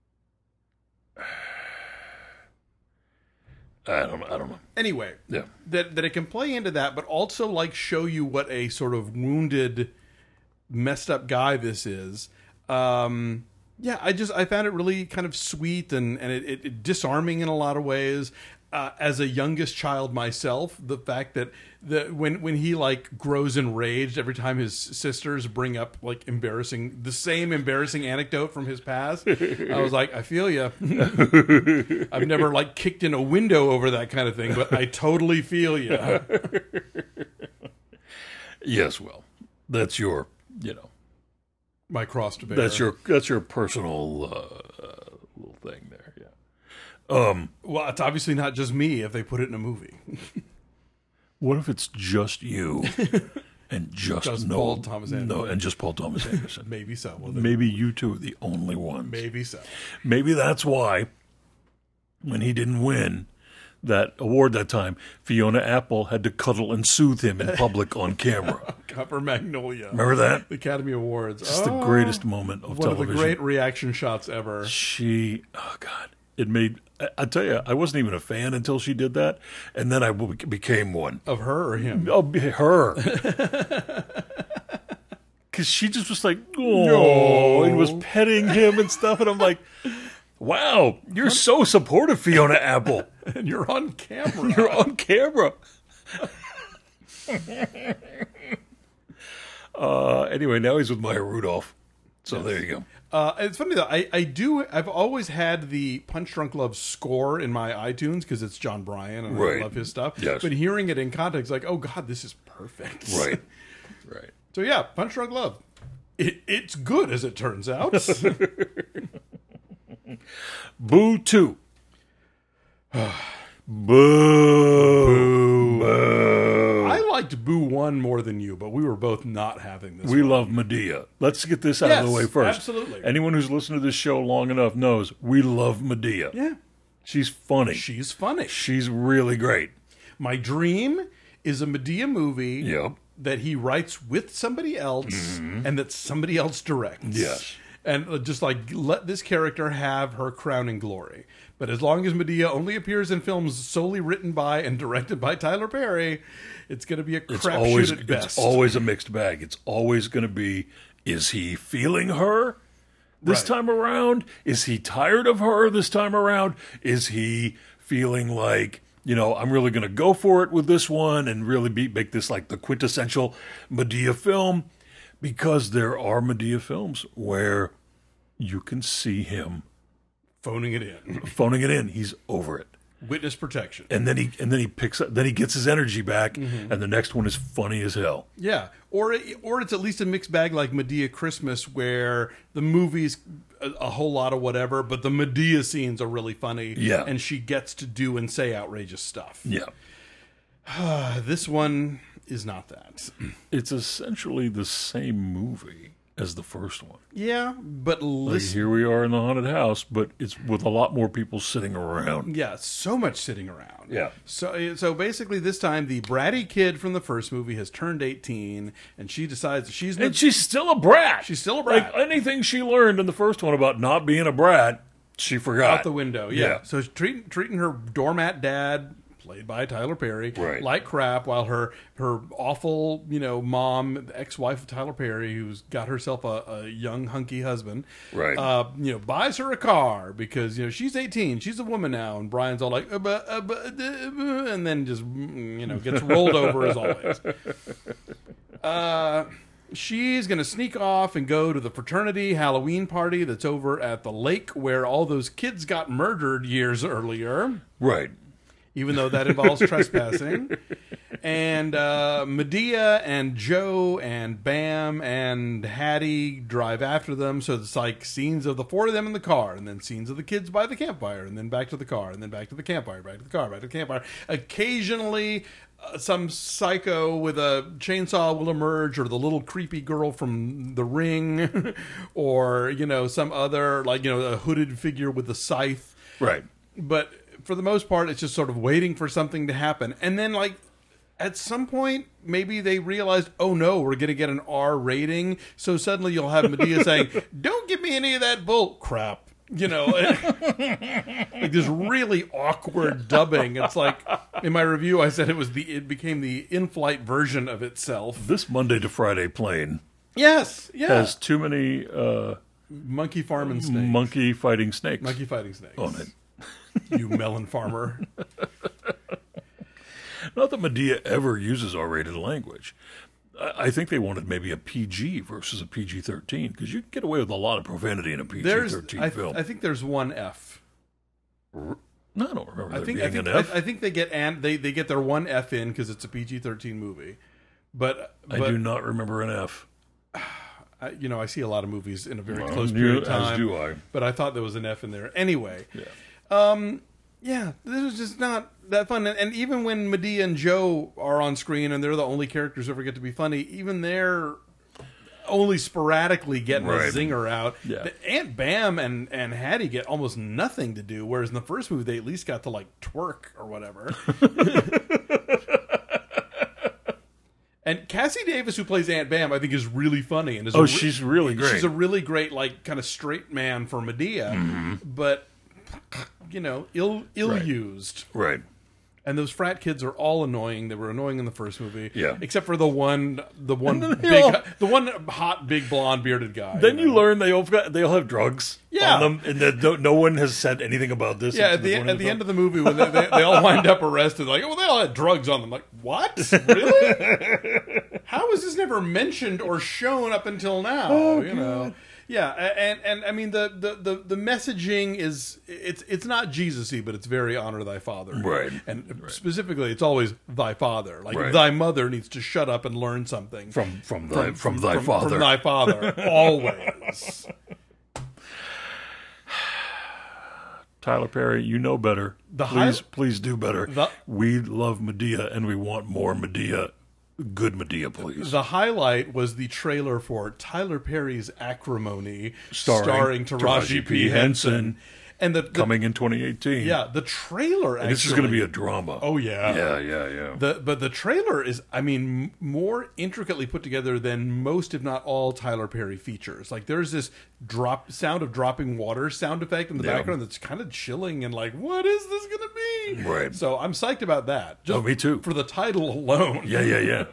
I don't. I don't know. Anyway, Yeah. that that it can play into that, but also like show you what a sort of wounded, messed up guy this is. Um, yeah, I just I found it really kind of sweet and and it, it, it disarming in a lot of ways. Uh, as a youngest child myself, the fact that the when when he like grows enraged every time his sisters bring up like embarrassing the same embarrassing anecdote from his past, I was like, I feel you. I've never like kicked in a window over that kind of thing, but I totally feel you. Yes. Well, that's your. You know. My cross to bear. That's your. That's your personal uh, uh, little thing there. Yeah. Um. Well, it's obviously not just me if they put it in a movie. What if it's just you and just, Just no, Paul Thomas Anderson. No, and just Paul Thomas Anderson. Maybe so. Well, then, Maybe you two are the only ones. maybe so. Maybe that's why when he didn't win that award that time, Fiona Apple had to cuddle and soothe him in public on camera. Copper Magnolia. Remember that? The Academy Awards. It's Oh, the greatest moment of one television. of the great reaction shots ever. She, oh God, it made. I, I tell you, I wasn't even a fan until she did that, and then I be- became one. Of her or him? Oh, be- her. Because she just was like, oh, No. and was petting him and stuff. And I'm like, wow, you're so supportive, Fiona Apple. And you're on camera. You're on camera. uh, anyway, now he's with Maya Rudolph. So there you go. Uh, it's funny though. I, I do. I've always had the Punch Drunk Love score in my iTunes because it's John Bryan and Right. I love his stuff. Yes. But hearing it in context, like, oh God, this is perfect. Right. Right. So yeah, Punch Drunk Love. It, it's good as it turns out. Boo two. Boo. Boo. I liked Boo one more than you, but we were both not having this. We one. love Medea. Let's get this out Yes, of the way first. absolutely. Anyone who's listened to this show long enough knows we love Medea. Yeah, She's funny. she's funny. She's really great. My dream is a Medea movie Yep. that he writes with somebody else and that somebody else directs. Yes. And uh, just like let this character have her crowning glory. But as long as Medea only appears in films solely written by and directed by Tyler Perry, it's going to be a It's crapshoot always at best. it's always a mixed bag. It's always going to be: is he feeling her this Right. time around? Is he tired of her this time around? Is he feeling like, you know, I'm really going to go for it with this one and really be, make this like the quintessential Medea film? Because there are Medea films where you can see him Phoning it in. phoning it in. He's over it. Witness protection. And then he and then he picks up then he gets his energy back, Mm-hmm. and the next one is funny as hell. Yeah, or it- or it's at least a mixed bag like Medea Christmas, where the movie's a, a whole lot of whatever, but the Medea scenes are really funny. Yeah. and she gets to do and say outrageous stuff. Yeah. Uh, this one is not that. It's essentially the same movie as the first one. Yeah, but Like, listen, here we are in the haunted house, but it's with a lot more people sitting around. yeah, so much sitting around. Yeah. So so basically, this time the bratty kid from the first movie has turned eighteen, and she decides that she's And she's still a brat. She's still a brat. Like anything she learned in the first one about not being a brat, she forgot. out the window. Yeah. Yeah. So treating treating her doormat dad played by Tyler Perry, Right. like crap, while her her awful, you know, mom, the ex-wife of Tyler Perry, who's got herself a, a young hunky husband, Right. uh, you know, buys her a car because, you know, she's eighteen, she's a woman now, and Brian's all like, uh, buh, uh, buh, uh, buh, and then just, mm, you know, gets rolled over as always. Uh, she's going to sneak off and go to the fraternity Halloween party that's over at the lake where all those kids got murdered years earlier, Right. even though that involves trespassing. And uh, Medea and Joe and Bam and Hattie drive after them. So it's like scenes of the four of them in the car, and then scenes of the kids by the campfire, and then back to the car, and then back to the campfire, back to the car, back to the campfire. Occasionally, uh, some psycho with a chainsaw will emerge, or the little creepy girl from The Ring, or, you know, some other, like, you know, a hooded figure with a scythe. Right. But for the most part, it's just sort of waiting for something to happen. And then, like, at some point, maybe they realized, oh no, we're going to get an R rating. So suddenly you'll have Medea saying, don't give me any of that bull crap. You know, like this really awkward dubbing. It's like, in my review, I said it was the, it became the in-flight version of itself. This Monday to Friday plane Yes, yeah. has too many uh, Monkey farming snakes. monkey fighting snakes Monkey fighting snakes. on it. You melon farmer. Not that Medea ever uses R-rated language. I I think they wanted maybe a P G versus a P G thirteen, because you can get away with a lot of profanity in a P G thirteen There's, I, film. I think there's one F. No, I don't remember I there think being I think an F. I, I think they get and they, they get their one F in because it's a P G thirteen movie, but, I but do not remember an F. I, you know I see a lot of movies in a very Well, close you- period of as time. do I. But I thought there was an F in there anyway. Yeah. Um, yeah, this was just not that fun. And, and even when Medea and Joe are on screen and they're the only characters who ever get to be funny, even they're only sporadically getting Right. a zinger out. Yeah. The Aunt Bam and, and Hattie get almost nothing to do, whereas in the first movie they at least got to like twerk or whatever. And Cassie Davis, who plays Aunt Bam, I think is really funny. And is Oh, a re- she's really great. She's a really great, like, kind of straight man for Medea, Mm-hmm. but you know, ill ill Right. used. Right. And those frat kids are all annoying. They were annoying in the first movie, Yeah. except for the one, the one then they big, all- the one hot, big, blonde, bearded guy. Then you know? learn they all got, they all have drugs Yeah. on them, and that no, no one has said anything about this. Yeah, until at the point at the end of the movie, when they, they, they all wind up arrested, like, oh, they all had drugs on them. Like, what? Really? How was this never mentioned or shown up until now? Oh, you know. Yeah, a- and and I mean the, the, the, the messaging is it's it's not Jesus-y, but it's very honor thy father, Right. And specifically, it's always thy father. Like Right. thy mother needs to shut up and learn something from from thy from, thy from, father. from thy father, always. Tyler Perry, you know better. The please, high- please do better. The- we love Medea, and we want more Medea. Good Medea, please. The highlight was the trailer for Tyler Perry's Acrimony, Starring Taraji P. Henson. And the, the Coming in twenty eighteen. yeah, the trailer actually, And this is going to be a drama. Oh yeah. Yeah, yeah, yeah. The but the trailer is, I mean, m- more intricately put together than most, if not all, Tyler Perry features. Like there's this drop sound of dropping water sound effect in the Yeah. background that's kind of chilling and like, what is this going to be? Right. So I'm psyched about that. Just Oh, me too. For the title alone. Yeah, yeah, yeah.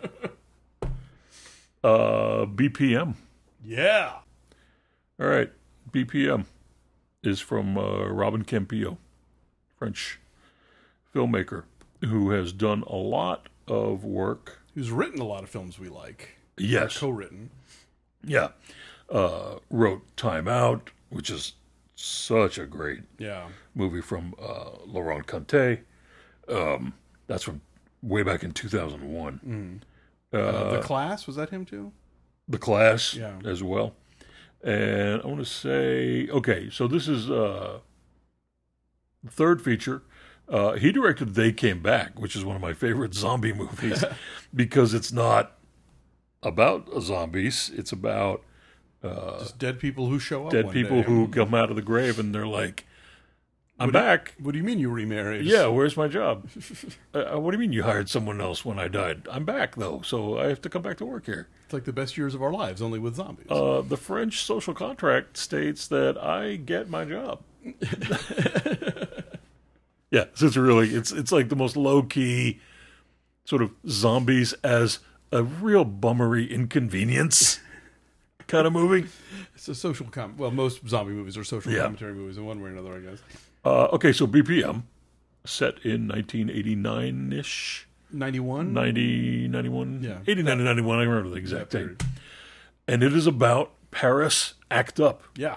uh, B P M. Yeah. All right. B P M is from uh, Robin Campillo, French filmmaker, who has done a lot of work. Who's written a lot of films we like. Yes. Co-written. Yeah. Uh, wrote Time Out, which is such a great Yeah. movie from uh, Laurent Conte. Um, that's from way back in two thousand one. Uh, the Class, was that him too? The Class Yeah. as well. And I want to say, okay, so this is uh, the third feature. Uh, he directed They Came Back, which is one of my favorite zombie movies because it's not about zombies. It's about Just dead people who show up. dead one people day. who come out of the grave and they're like, I'm What do you- back. What do you mean you remarried? Yeah, where's my job? uh, what do you mean you hired someone else when I died? I'm back, though, so I have to come back to work here. It's like the best years of our lives, only with zombies. Uh, the French social contract states that I get my job. Yeah, so it's really it's it's like the most low key sort of zombies as a real bummery inconvenience kind of movie. It's a social com. Well, most zombie movies are social Yeah. commentary movies in one way or another, I guess. Uh, okay, so B P M, set in nineteen eighty-nine ish, ninety-one? ninety, ninety-one, Yeah. eighty-nine to ninety-one. I remember the Yeah, exact date. period. And it is about Paris Act Up. Yeah.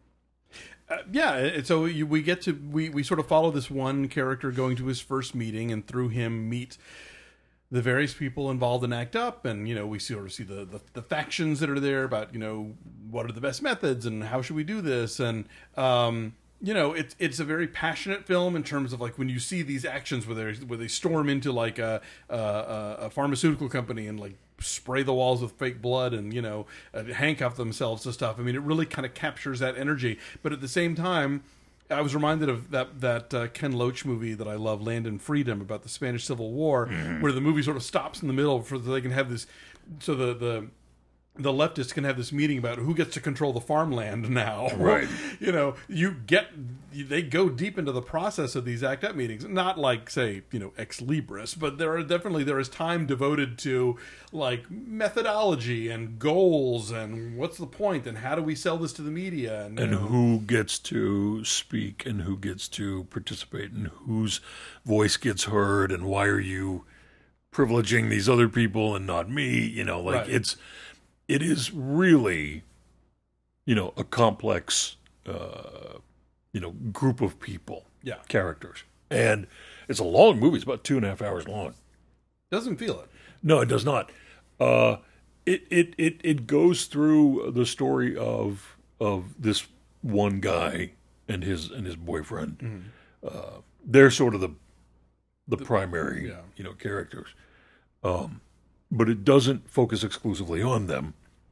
Uh, yeah, and so you, we get to we, we sort of follow this one character going to his first meeting, and through him meet the various people involved in Act Up, and you know we sort of see the, the the factions that are there about you know what are the best methods and how should we do this, and um, you know it's it's a very passionate film in terms of like when you see these actions where they where they storm into like a a, a pharmaceutical company and like spray the walls with fake blood and you know uh, handcuff themselves to stuff. I mean, it really kind of captures that energy, but at the same time, I was reminded of that that uh, Ken Loach movie that I love, Land and Freedom, about the Spanish Civil War, mm-hmm. where the movie sort of stops in the middle for so they can have this, so the the the leftists can have this meeting about who gets to control the farmland now. Right. You know, you get they go deep into the process of these ACT UP meetings, not like say you know ex libris, but there are definitely there is time devoted to like methodology and goals and what's the point and how do we sell this to the media and, And know, who gets to speak and who gets to participate and whose voice gets heard and why are you privileging these other people and not me? You know, like Right. it's it is really, you know, a complex, uh, you know, group of people, yeah, characters, and it's a long movie. It's about two and a half hours long. doesn't feel it. No, it does not. Uh, it, it it it goes through the story of of this one guy and his and his boyfriend. Mm-hmm. Uh, they're sort of the the, primary, yeah. you know, characters. Um, but it doesn't focus exclusively on them.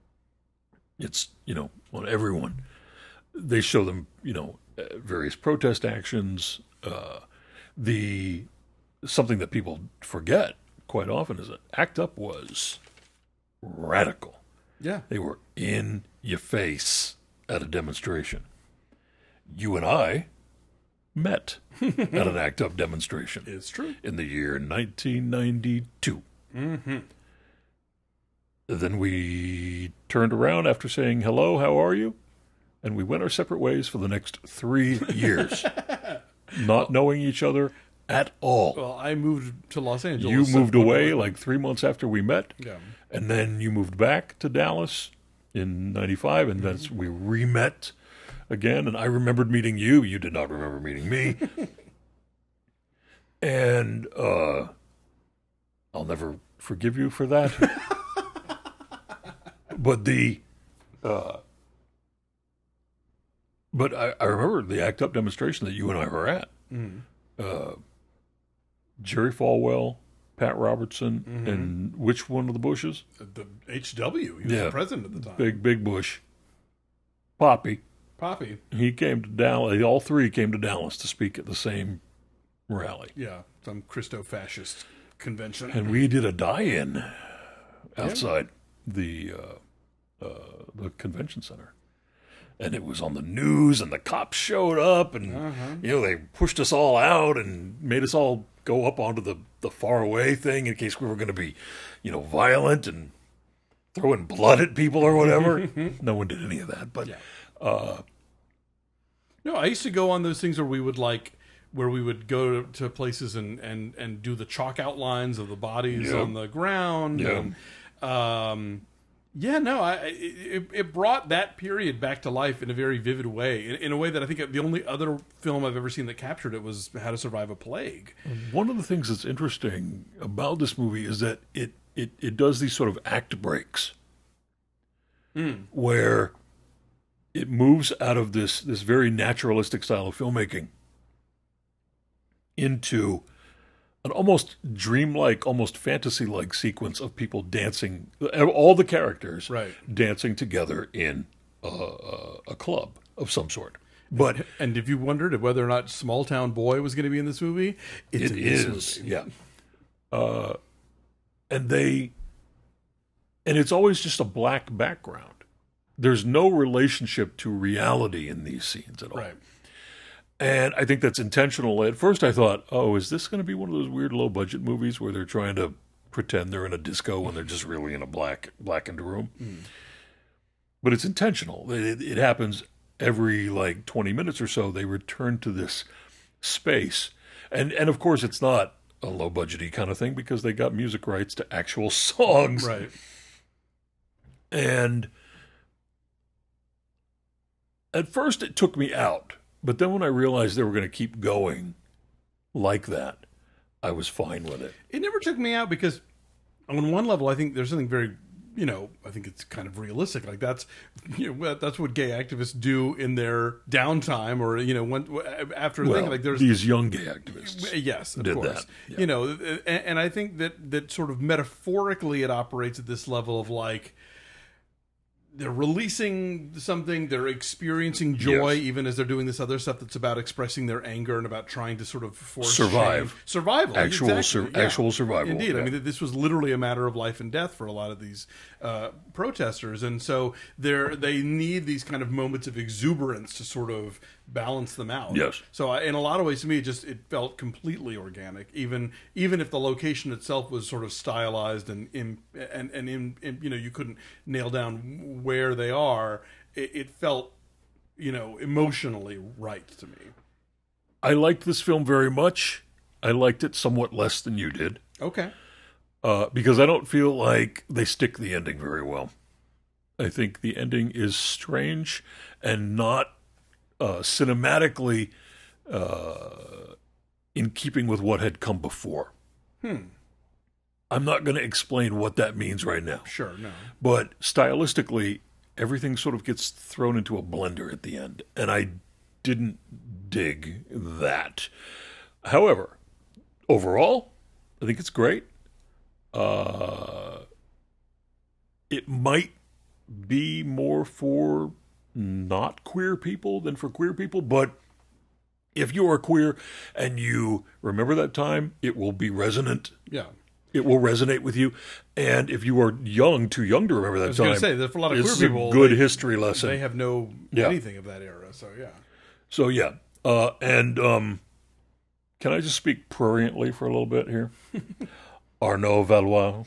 It's, you know, on everyone. They show them, you know, uh, various protest actions. Uh, the something that people forget quite often is that ACT UP was radical. Yeah, They were in your face at a demonstration. You and I met at an ACT UP demonstration it's true. in the year nineteen ninety-two. Mm-hmm. Then we turned around after saying, hello, how are you? And we went our separate ways for the next three years, not knowing each other at all. Well, I moved to Los Angeles. You so- moved away like three months after we met, Yeah. and then you moved back to Dallas in ninety-five, and that's we re-met again, and I remembered meeting you. You did not remember meeting me. And uh, I'll never forgive you for that. But the, uh, but I, I remember the ACT UP demonstration that you and I were at. Mm-hmm. Uh, Jerry Falwell, Pat Robertson, Mm-hmm. and which one of the Bushes? The H W. He was Yeah. the president at the time. Big, big Bush. Poppy. Poppy. He came to Dallas. All three came to Dallas to speak at the same rally. Yeah, some Christo-fascist convention. And we did a die-in outside the uh, uh, the convention center. And it was on the news, and the cops showed up, and Uh-huh. you know they pushed us all out and made us all go up onto the, the far away thing in case we were going to be, you know, violent and throwing blood at people or whatever. No one did any of that, but Yeah. uh, No, I used to go on those things where we would like where we would go to places and and and do the chalk outlines of the bodies Yep. on the ground. Yeah. And, um, yeah, no, I it, it brought that period back to life in a very vivid way, in, in a way that I think the only other film I've ever seen that captured it was How to Survive a Plague. one of the things that's interesting about this movie is that it it, it does these sort of act breaks where it moves out of this this very naturalistic style of filmmaking into an almost dreamlike, almost fantasy-like sequence of people dancing, all the characters Right. dancing together in a, a, a club of some sort. But And if you wondered whether or not Small Town Boy was going to be in this movie, it's it in this is, movie. yeah. Uh, and they, and it's always just a black background. There's no relationship to reality in these scenes at all. Right. And I think that's intentional. At first I thought, oh, is this going to be one of those weird low-budget movies where they're trying to pretend they're in a disco when they're just really in a black blackened room? Mm. But it's intentional. It, it happens every, like, twenty minutes or so. They return to this space. And, and of course, it's not a low-budgety kind of thing because they got music rights to actual songs. Right. And at first it took me out. But then when I realized they were going to keep going like that, I was fine with it. It never took me out because on one level, I think there's something very, you know, I think it's kind of realistic. Like that's, you know, that's what gay activists do in their downtime or, you know, when, after a well, thing. Like there's these young gay activists. Yes, of did course. That. Yeah. You know, and, and I think that, that sort of metaphorically it operates at this level of like, they're releasing something, they're experiencing joy, yes. even as they're doing this other stuff that's about expressing their anger and about trying to sort of force survive. Shame. Survival. Actual, exactly. sur- yeah. actual survival. Indeed. Yeah. I mean, this was literally a matter of life and death for a lot of these uh, protesters. And so they're, they need these kind of moments of exuberance to sort of balance them out. Yes. So I, in a lot of ways, to me, it just it felt completely organic, even even if the location itself was sort of stylized and in, and and in, in you know you couldn't nail down where they are. It, it felt you know emotionally right to me. I liked this film very much. I liked it somewhat less than you did. Okay. Uh, because I don't feel like they stick the ending very well. I think the ending is strange and not Uh, cinematically uh, in keeping with what had come before. Hmm. I'm not going to explain what that means right now. Sure, no. But stylistically, everything sort of gets thrown into a blender at the end, and I didn't dig that. However, overall, I think it's great. Uh, it might be more for not queer people than for queer people, but if you are queer and you remember that time, it will be resonant. Yeah. It will resonate with you. And if you are young, too young to remember that I was time, going to say, that for a lot of it's queer people, a good they, history lesson. They have no yeah. anything of that era, so yeah. So yeah. Uh, and um, can I just speak pruriently for a little bit here? Arnaud Valois.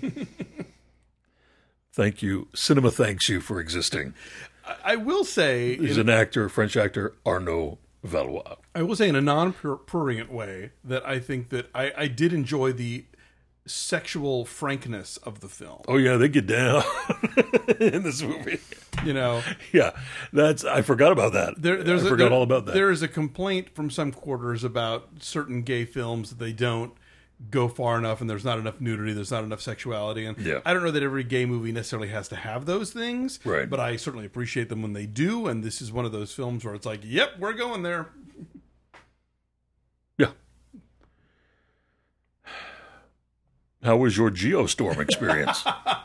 Thank you. Cinema thanks you for existing. I will say... He's an actor, French actor, Arnaud Valois. I will say in a non-prurient way that I think that I, I did enjoy the sexual frankness of the film. Oh, yeah, they get down in this movie. You know? Yeah, that's I forgot about that. There, there's I a, forgot there, all about that. There is a complaint from some quarters about certain gay films that they don't go far enough and there's not enough nudity, there's not enough sexuality. And yeah. I don't know that every gay movie necessarily has to have those things, right. but I certainly appreciate them when they do, and this is one of those films where it's like, yep, we're going there. Yeah. How was your Geostorm experience?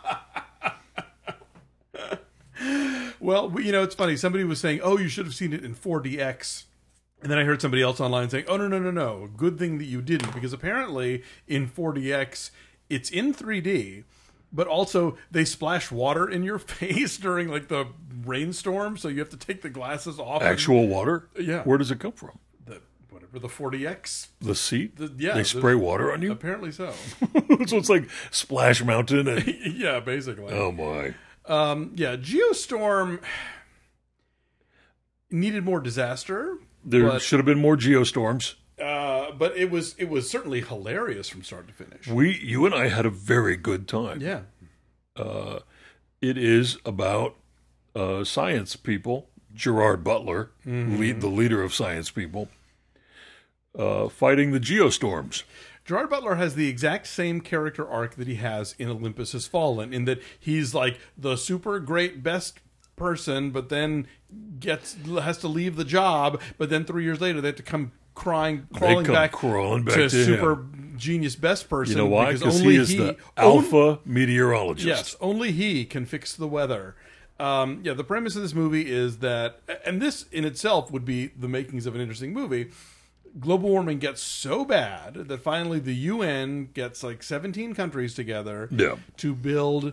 Well, you know, it's funny. Somebody was saying, oh, you should have seen it in four D X. And then I heard somebody else online saying, oh, no, no, no, no. Good thing that you didn't. Because apparently in four D X, it's in three D, but also they splash water in your face during like the rainstorm. So you have to take the glasses off. Actual and, water? Yeah. Where does it come from? The, whatever, the four D X. The seat? The, yeah. They spray water on you? Apparently so. So it's like Splash Mountain? And... yeah, basically. Oh, my. Um, yeah, Geostorm needed more disaster. There but, should have been more geostorms. Uh, but it was it was certainly hilarious from start to finish. We, you and I had a very good time. Yeah. Uh, it is about uh, science people, Gerard Butler, mm-hmm. lead, the leader of science people, uh, fighting the geostorms. Gerard Butler has the exact same character arc that he has in Olympus Has Fallen, in that he's like the super great best person, but then gets has to leave the job, but then three years later they have to come crying, crawling come back, crawling back to, to super him. Genius best person. You know why? Because he is he, the alpha meteorologist. Yes, only he can fix the weather. Um, yeah, the premise of this movie is that, and this in itself would be the makings of an interesting movie. Global warming gets so bad that finally the U N gets like seventeen countries together yeah. to build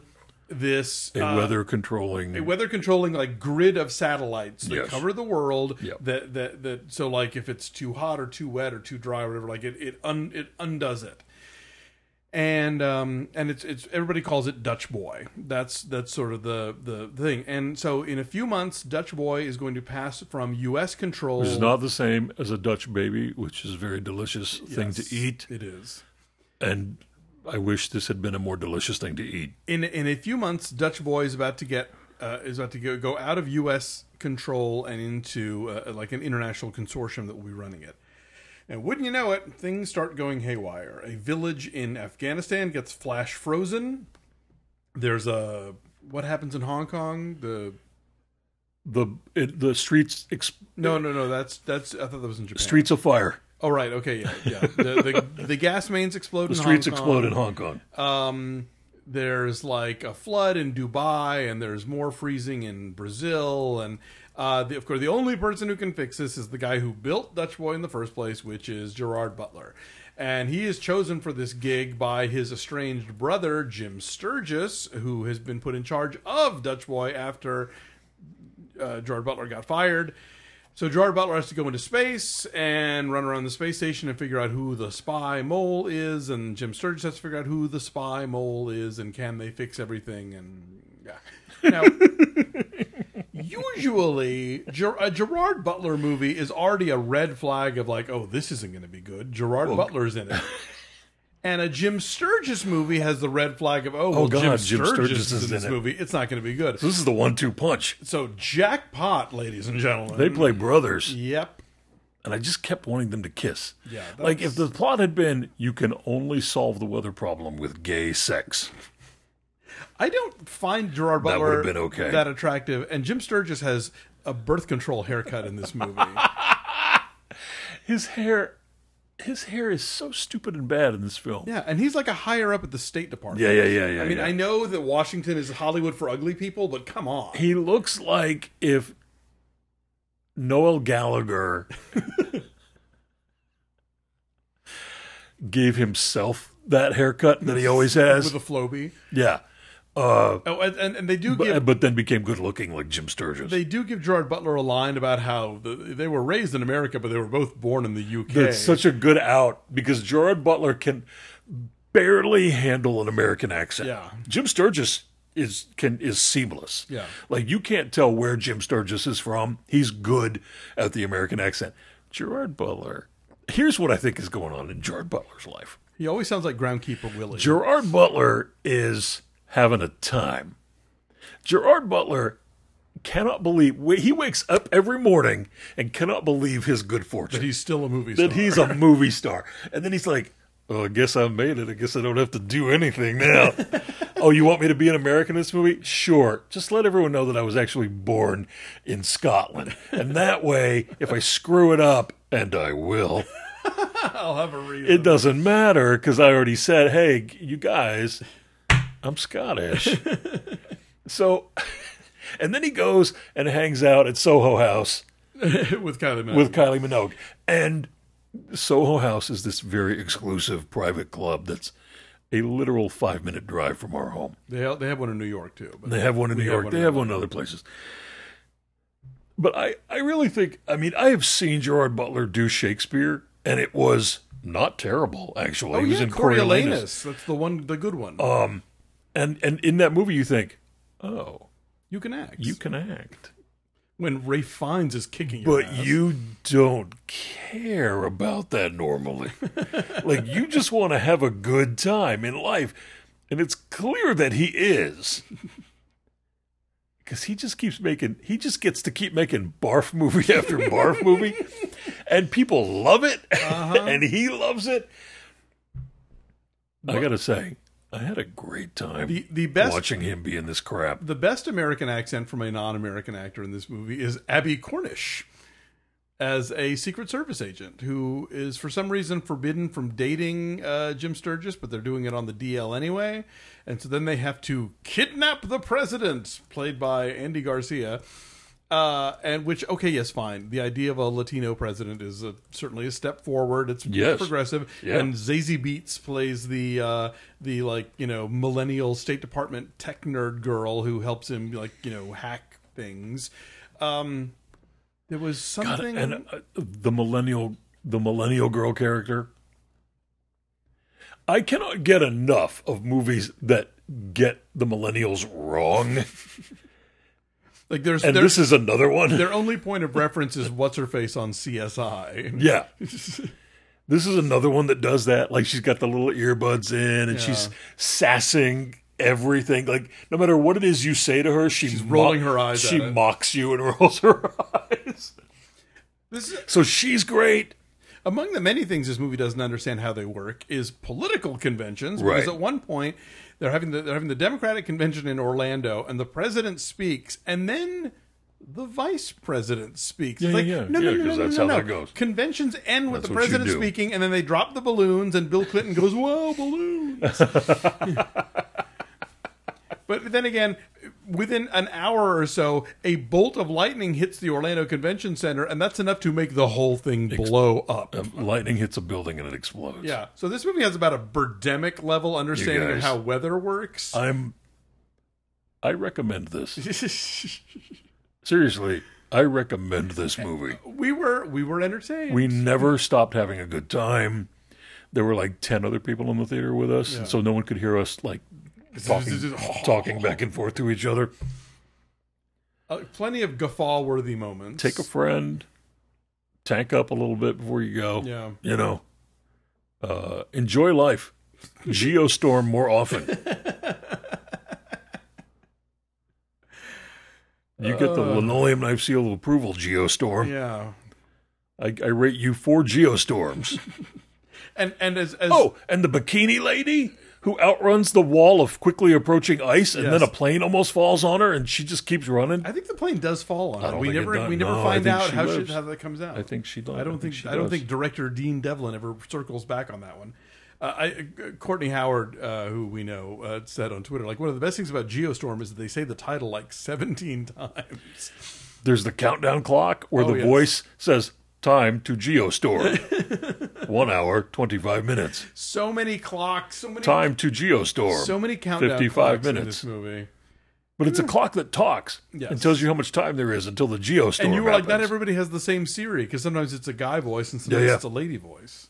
this A uh, weather controlling. a weather controlling like grid of satellites that Yes. cover the world. Yep. That, that that so like if it's too hot or too wet or too dry or whatever, like it it un, it undoes it. And um and it's it's everybody calls it Dutch Boy. That's that's sort of the the thing. And so in a few months, Dutch Boy is going to pass from U S control. Which is not the same as a Dutch baby, which is a very delicious thing to Yes, eat. It is. And I wish this had been a more delicious thing to eat. In in a few months, Dutch Boy is about to get uh, is about to go, go out of U S control and into uh, like an international consortium that will be running it. And wouldn't you know it, things start going haywire. A village in Afghanistan gets flash frozen. There's a what happens in Hong Kong? The The it, the streets ex- no no no that's that's I thought that was in Japan. streets of fire. Oh right, okay, yeah, yeah. The the, the gas mains explode. The in streets Hong Kong. explode in Hong Kong. Um, there's like a flood in Dubai, and there's more freezing in Brazil, and uh, the, of course, the only person who can fix this is the guy who built Dutch Boy in the first place, which is Gerard Butler, and he is chosen for this gig by his estranged brother Jim Sturgis, who has been put in charge of Dutch Boy after uh, Gerard Butler got fired. So Gerard Butler has to go into space and run around the space station and figure out who the spy mole is, and Jim Sturgis has to figure out who the spy mole is and can they fix everything. And yeah, now usually Ger- a Gerard Butler movie is already a red flag of like, oh, this isn't going to be good. Gerard Well, Butler's in it. And a Jim Sturgis movie has the red flag of, oh, well, Oh, God, Jim, Jim Sturgis, Sturgis is is in this in it. movie. It's not going to be good. This is the one-two punch. So jackpot, ladies and gentlemen. They play brothers, Yep. and I just kept wanting them to kiss. Yeah, Like that's- if the plot had been, you can only solve the weather problem with gay sex. I don't find Gerard That Butler would've been okay. that attractive, and Jim Sturgis has a birth control haircut in this movie. His hair, his hair is so stupid and bad in this film. Yeah, and he's like a higher up at the State Department. Yeah, yeah, yeah, yeah. I mean, yeah. I know that Washington is Hollywood for ugly people, but come on. He looks like if Noel Gallagher gave himself that haircut that he always has. With a Flowbee. Yeah. Uh, Oh, and, and, and they do give but, but then became good looking like Jim Sturgis. they do give Gerard Butler a line about how the, they were raised in America, but they were both born in the U K. That's such a good out because Gerard Butler can barely handle an American accent. Yeah. Jim Sturgis is can is seamless. Yeah. Like you can't tell where Jim Sturgis is from. He's good at the American accent. Gerard Butler. Here's what I think is going on in Gerard Butler's life. He always sounds like Groundkeeper Willie. Gerard Butler is having a time. Gerard Butler cannot believe he wakes up every morning and cannot believe his good fortune. that he's still a movie star. that he's a movie star. And then he's like, oh, I guess I made it. I guess I don't have to do anything now. Oh, you want me to be an American in this movie? Sure. Just let everyone know that I was actually born in Scotland. And that way, if I screw it up, and I will, I'll have a reason. it doesn't matter because I already said, hey, you guys, I'm Scottish. So, and then he goes and hangs out at Soho House with Kylie Minogue. with Kylie Minogue. And Soho House is this very exclusive private club that's a literal five-minute drive from our home. They have, they have one in New York too. But They have one in we New York. one They in have L A. one in other places. But I, I really think, I mean, I have seen Gerard Butler do Shakespeare, and it was not terrible, actually. Oh he was yeah, in Coriolanus. Coriolanus. That's the one, the good one. Um, and, and in that movie, you think, oh, you can act. you can act. When Ray Fiennes is kicking your But ass. you don't care about that normally. Like, you just want to have a good time in life. And it's clear that he is. Because he just keeps making, he just gets to keep making barf movie after barf movie. And people love it. Uh-huh. And he loves it. I got to say, I had a great time the the best watching him be in this crap. the best American accent from a non-American actor in this movie is Abby Cornish as a Secret Service agent who is for some reason forbidden from dating uh, Jim Sturgis, but they're doing it on the D L anyway, and so then they have to kidnap the president, played by Andy Garcia. Uh, and which, okay, yes, fine. The idea of a Latino president is a, certainly a step forward. It's Yes. progressive. Yeah. And Zazie Beetz plays the uh, the like you know millennial State Department tech nerd girl who helps him like you know hack things. Um, there was God, something. and uh, the millennial, the millennial girl character. I cannot get enough of movies that get the millennials wrong. Like there's, And there's this is another one. their only point of reference is what's her face on C S I. Yeah. This is another one that does that. Like she's got the little earbuds in and Yeah. she's sassing everything. Like no matter what it is you say to her, she She's rolling her eyes She at it. mocks you and rolls her eyes. This is, So she's great. among the many things this movie doesn't understand how they work is political conventions. Right. Because at one point they're having the, they're having the Democratic convention in Orlando, and the president speaks, and then the vice president speaks. Yeah, It's like, yeah, yeah. no, no, Yeah, no, 'cause no, that's no, how no. that goes. Conventions end with That's the what you president do. speaking, and then they drop the balloons, and Bill Clinton goes, "Whoa, balloons!" But then again, within an hour or so, a bolt of lightning hits the Orlando Convention Center, and that's enough to make the whole thing blow up. Um, lightning hits a building and it explodes. Yeah. So this movie has about a Birdemic level understanding of guys. how weather works. I'm. I recommend this. Seriously, I recommend this movie. we were we were entertained. We never stopped having a good time. There were like ten other people in the theater with us, and so no one could hear us like talking, talking back and forth to each other. uh, plenty of guffaw-worthy moments. Take a friend, tank up a little bit before you go. Yeah. You know, uh, enjoy life. Geostorm more often. You get the linoleum knife seal of approval, Geostorm. Yeah. I, I rate you four Geostorms. And and as, as Oh, and the bikini lady who outruns the wall of quickly approaching ice, and Yes. then a plane almost falls on her, and she just keeps running. I think the plane does fall on I it. don't We think it never does. we never No, I find think out she how lives. she, how that comes out. I think she does. I don't think, she I don't does. think director Dean Devlin ever circles back on that one. Uh, I, uh, Courtney Howard, uh, who we know, uh, said on Twitter, like one of the best things about Geostorm is that they say the title like seventeen times. There's the countdown clock where Oh, the yes. voice says, "Time to Geostorm." One hour, twenty-five minutes. So many clocks, so many Time to Geostorm. so many countdown fifty-five clocks in minutes. this movie. But it's a clock that talks Yes. and tells you how much time there is until the Geostorm And you were like, not happens. everybody has the same Siri because sometimes it's a guy voice and sometimes Yeah, yeah. it's a lady voice.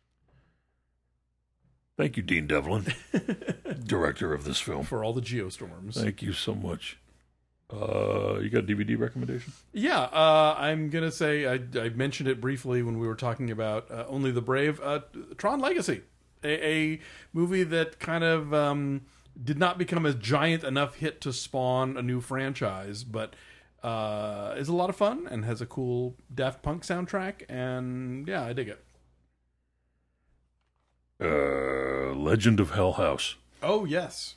Thank you, Dean Devlin, director of this film. For all the Geostorms. Thank you so much. Uh, you got a D V D recommendation? Yeah, uh, I'm gonna say I, I mentioned it briefly when we were talking about uh, Only the Brave. Uh, Tron Legacy, a, a movie that kind of um, did not become a giant enough hit to spawn a new franchise, but uh, is a lot of fun and has a cool Daft Punk soundtrack. And yeah, I dig it. Uh, Legend of Hell House. Oh yes,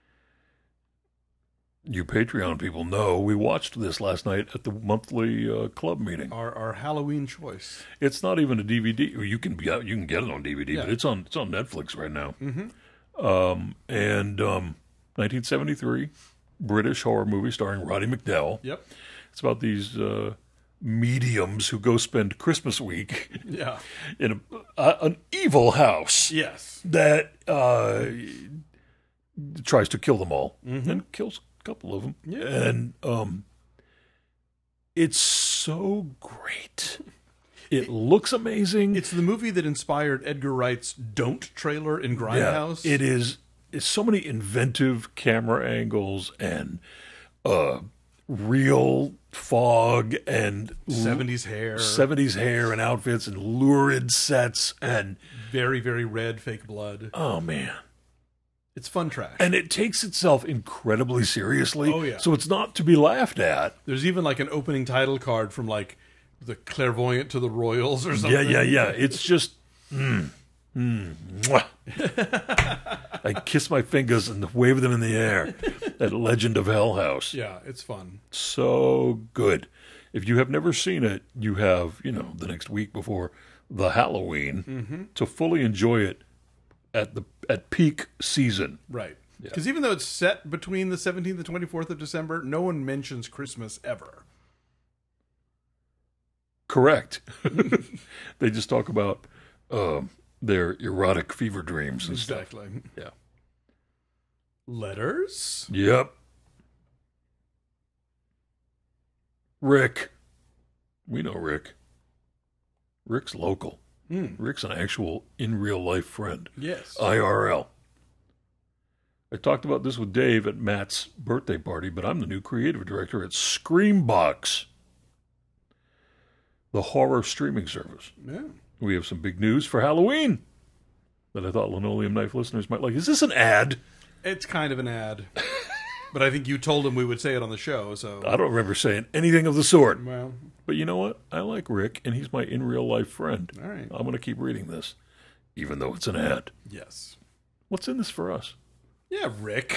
You Patreon people know we watched this last night at the monthly uh, club meeting. our our Halloween choice. It's not even a D V D. You can be you can get it on D V D, Yeah. but it's on it's on Netflix right now. Mm-hmm. Um, and um, nineteen seventy-three British horror movie starring Roddy McDowell. Yep. It's about these uh, mediums who go spend Christmas week Yeah. in a, a, an evil house Yes. that uh, tries to kill them all and kills a couple of them. Yeah. And um, it's so great. It looks amazing. It's the movie that inspired Edgar Wright's "Don't" trailer in Grindhouse. It is. It's so many inventive camera angles and uh, real fog and seventies hair, seventies hair and outfits and lurid sets and very very red fake blood. oh man. It's fun trash. And it takes itself incredibly seriously. Oh, yeah. So it's not to be laughed at. There's even like an opening title card from like the Clairvoyant to the Royals or something. Yeah, yeah, yeah. It's just mm, mm, mwah. I kiss my fingers and wave them in the air at Legend of Hell House. Yeah, it's fun. So good. If you have never seen it, you have, you know, the next week before the Halloween Mm-hmm. to fully enjoy it at the at peak season. Right. Because even though it's set between the seventeenth and twenty-fourth of December, no one mentions Christmas ever. correct. They just talk about uh, their erotic fever dreams and Exactly. stuff. Yeah. Letters? Yep. Rick. We know Rick. Rick's local. Mm. Rick's an actual in real life friend. Yes. I R L. I talked about this with Dave at Matt's birthday party, but I'm the new creative director at Screambox, the horror streaming service. Yeah. We have some big news for Halloween that I thought Linoleum Knife listeners might like. Is this an ad? It's kind of an ad. But I think you told him we would say it on the show, so... I don't remember saying anything of the sort. Well... But you know what? I like Rick, and he's my in-real-life friend. All right. I'm going to keep reading this, even though it's an ad. Yes. What's in this for us? Yeah, Rick.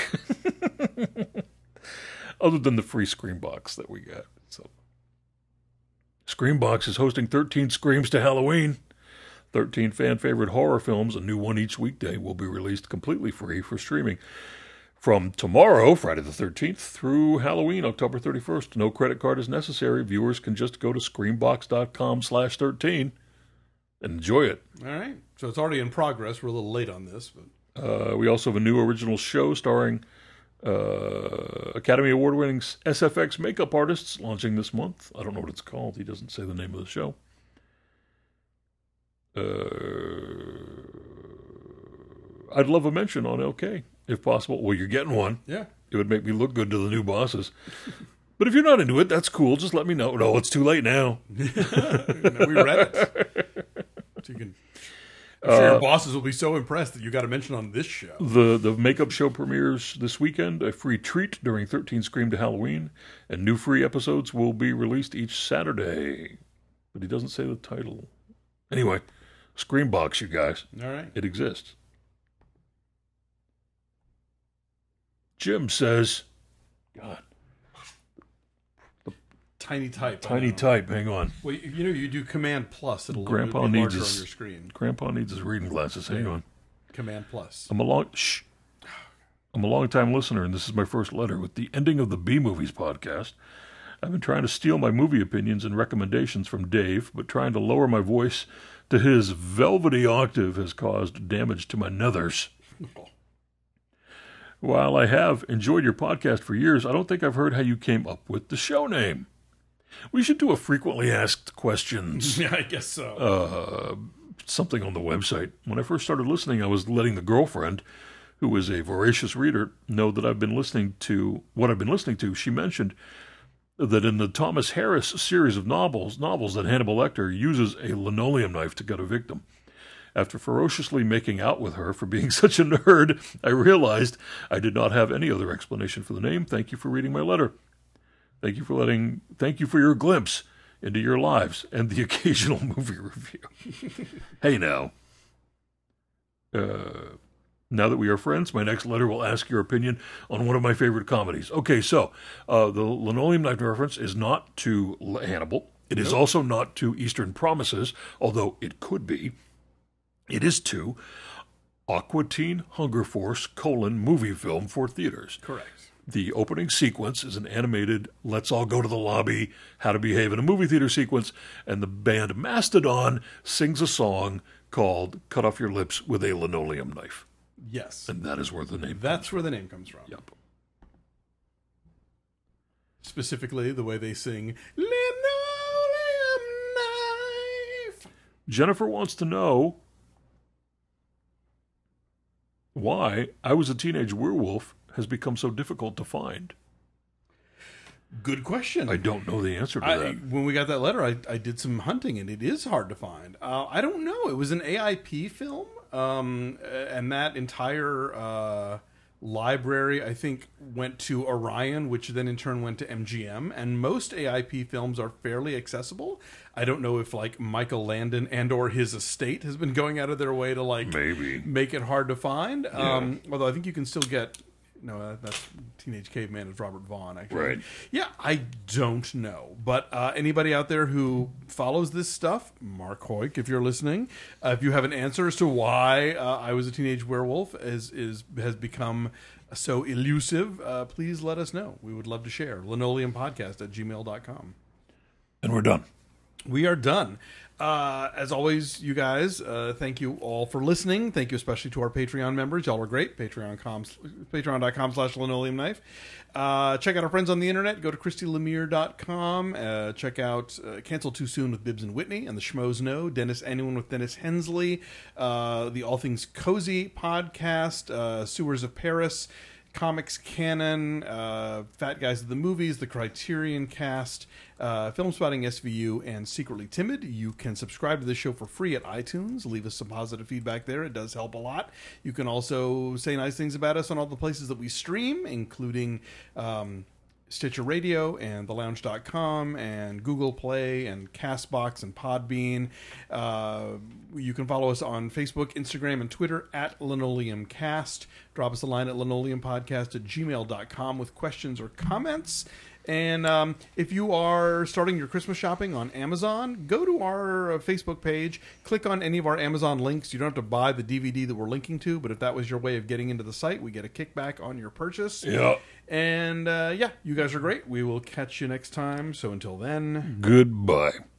Other than the free Screambox that we got. So, Screambox is hosting thirteen Screams to Halloween. thirteen fan-favorite horror films, a new one each weekday, will be released completely free for streaming. From tomorrow, Friday the thirteenth, through Halloween, October thirty-first. No credit card is necessary. Viewers can just go to screambox.com slash 13 and enjoy it. All right. So it's already in progress. We're a little late on this, but... Uh, we also have a new original show starring uh, Academy Award-winning S F X makeup artists launching this month. I don't know what it's called. He doesn't say the name of the show. Uh, I'd love a mention on L K, if possible. Well, you're getting one. Yeah. It would make me look good to the new bosses. But if you're not into it, that's cool. Just let me know. No, it's too late now. We read it. So you can... I'm sure your bosses will be so impressed that you got to mention on this show. The the makeup show premieres this weekend, a free treat during thirteen Scream to Halloween, and new free episodes will be released each Saturday. But he doesn't say the title. Anyway, Screambox, you guys. All right. It exists. Jim says, God, Tiny type. tiny type, hang on. Well, you, you know, you do Command Plus. It'll Grandpa it'll be needs larger his- on your screen. Grandpa needs his reading glasses, hang on. Command Plus. I'm a long shh. I'm a long-time listener, and this is my first letter. With the ending of the B-Movies podcast, I've been trying to steal my movie opinions and recommendations from Dave, but trying to lower my voice to his velvety octave has caused damage to my nethers. While I have enjoyed your podcast for years, I don't think I've heard how you came up with the show name. We should do a frequently asked questions. Yeah, I guess so. Uh, something on the website. When I first started listening, I was letting the girlfriend, who is a voracious reader, know that I've been listening to what I've been listening to. She mentioned that in the Thomas Harris series of novels, novels that Hannibal Lecter uses a linoleum knife to gut a victim. After ferociously making out with her for being such a nerd, I realized I did not have any other explanation for the name. Thank you for reading my letter. Thank you for letting, thank you for your glimpse into your lives and the occasional movie review. Hey now. Uh, now that we are friends, my next letter will ask your opinion on one of my favorite comedies. Okay, so uh, the linoleum knife reference is not to Hannibal. It is Nope. also not to Eastern Promises, although it could be. It is to Aqua Teen Hunger Force colon movie film for theaters. Correct. The opening sequence is an animated let's all go to the lobby, how to behave in a movie theater sequence, and the band Mastodon sings a song called Cut Off Your Lips with a Linoleum Knife. Yes. And that is where the name That's where the name comes from. Yep. Specifically, the way they sing, Linoleum Knife. Jennifer wants to know why I Was a Teenage Werewolf has become so difficult to find. Good question. I don't know the answer to I, that. when we got that letter, I, I did some hunting, and it is hard to find. Uh, I don't know. It was an A I P film, um, and that entire uh, library, I think, went to Orion, which then in turn went to M G M. And most A I P films are fairly accessible. I don't know if like Michael Landon and or his estate has been going out of their way to like Maybe. make it hard to find. Um, although I think you can still get. No, uh, that's Teenage Caveman is Robert Vaughn, actually. Right. Yeah, I don't know. But uh, anybody out there who follows this stuff, Mark Hoyk, if you're listening, uh, if you have an answer as to why uh, I Was a Teenage Werewolf is, is has become so elusive, uh, please let us know. We would love to share. linoleumpodcast at gmail dot com. And we're done. We are done. Uh, as always, you guys, uh, thank you all for listening. Thank you especially to our Patreon members. Y'all are great. Patreon.com, patreon.com slash linoleum knife. Uh, check out our friends on the internet. Go to Christy Lemire dot com. Uh, check out uh, Cancel Too Soon with Bibbs and Whitney and the Schmoes Know. Dennis Anyone with Dennis Hensley. Uh, the All Things Cozy podcast. Uh, Sewers of Paris. Comics Canon, uh, Fat Guys of the Movies, the Criterion Cast, uh, Film Spotting S V U, and Secretly Timid. You can subscribe to this show for free at iTunes. Leave us some positive feedback there. It does help a lot. You can also say nice things about us on all the places that we stream, including um, Stitcher Radio and the lounge dot com and Google Play and Castbox and Podbean. Uh, you can follow us on Facebook, Instagram, and Twitter at LinoleumCast. Drop us a line at linoleumpodcast at gmail dot com with questions or comments. And um, if you are starting your Christmas shopping on Amazon, go to our uh, Facebook page, click on any of our Amazon links. You don't have to buy the D V D that we're linking to, but if that was your way of getting into the site, we get a kickback on your purchase. Yeah. And uh, yeah, you guys are great. We will catch you next time. So until then, Goodbye.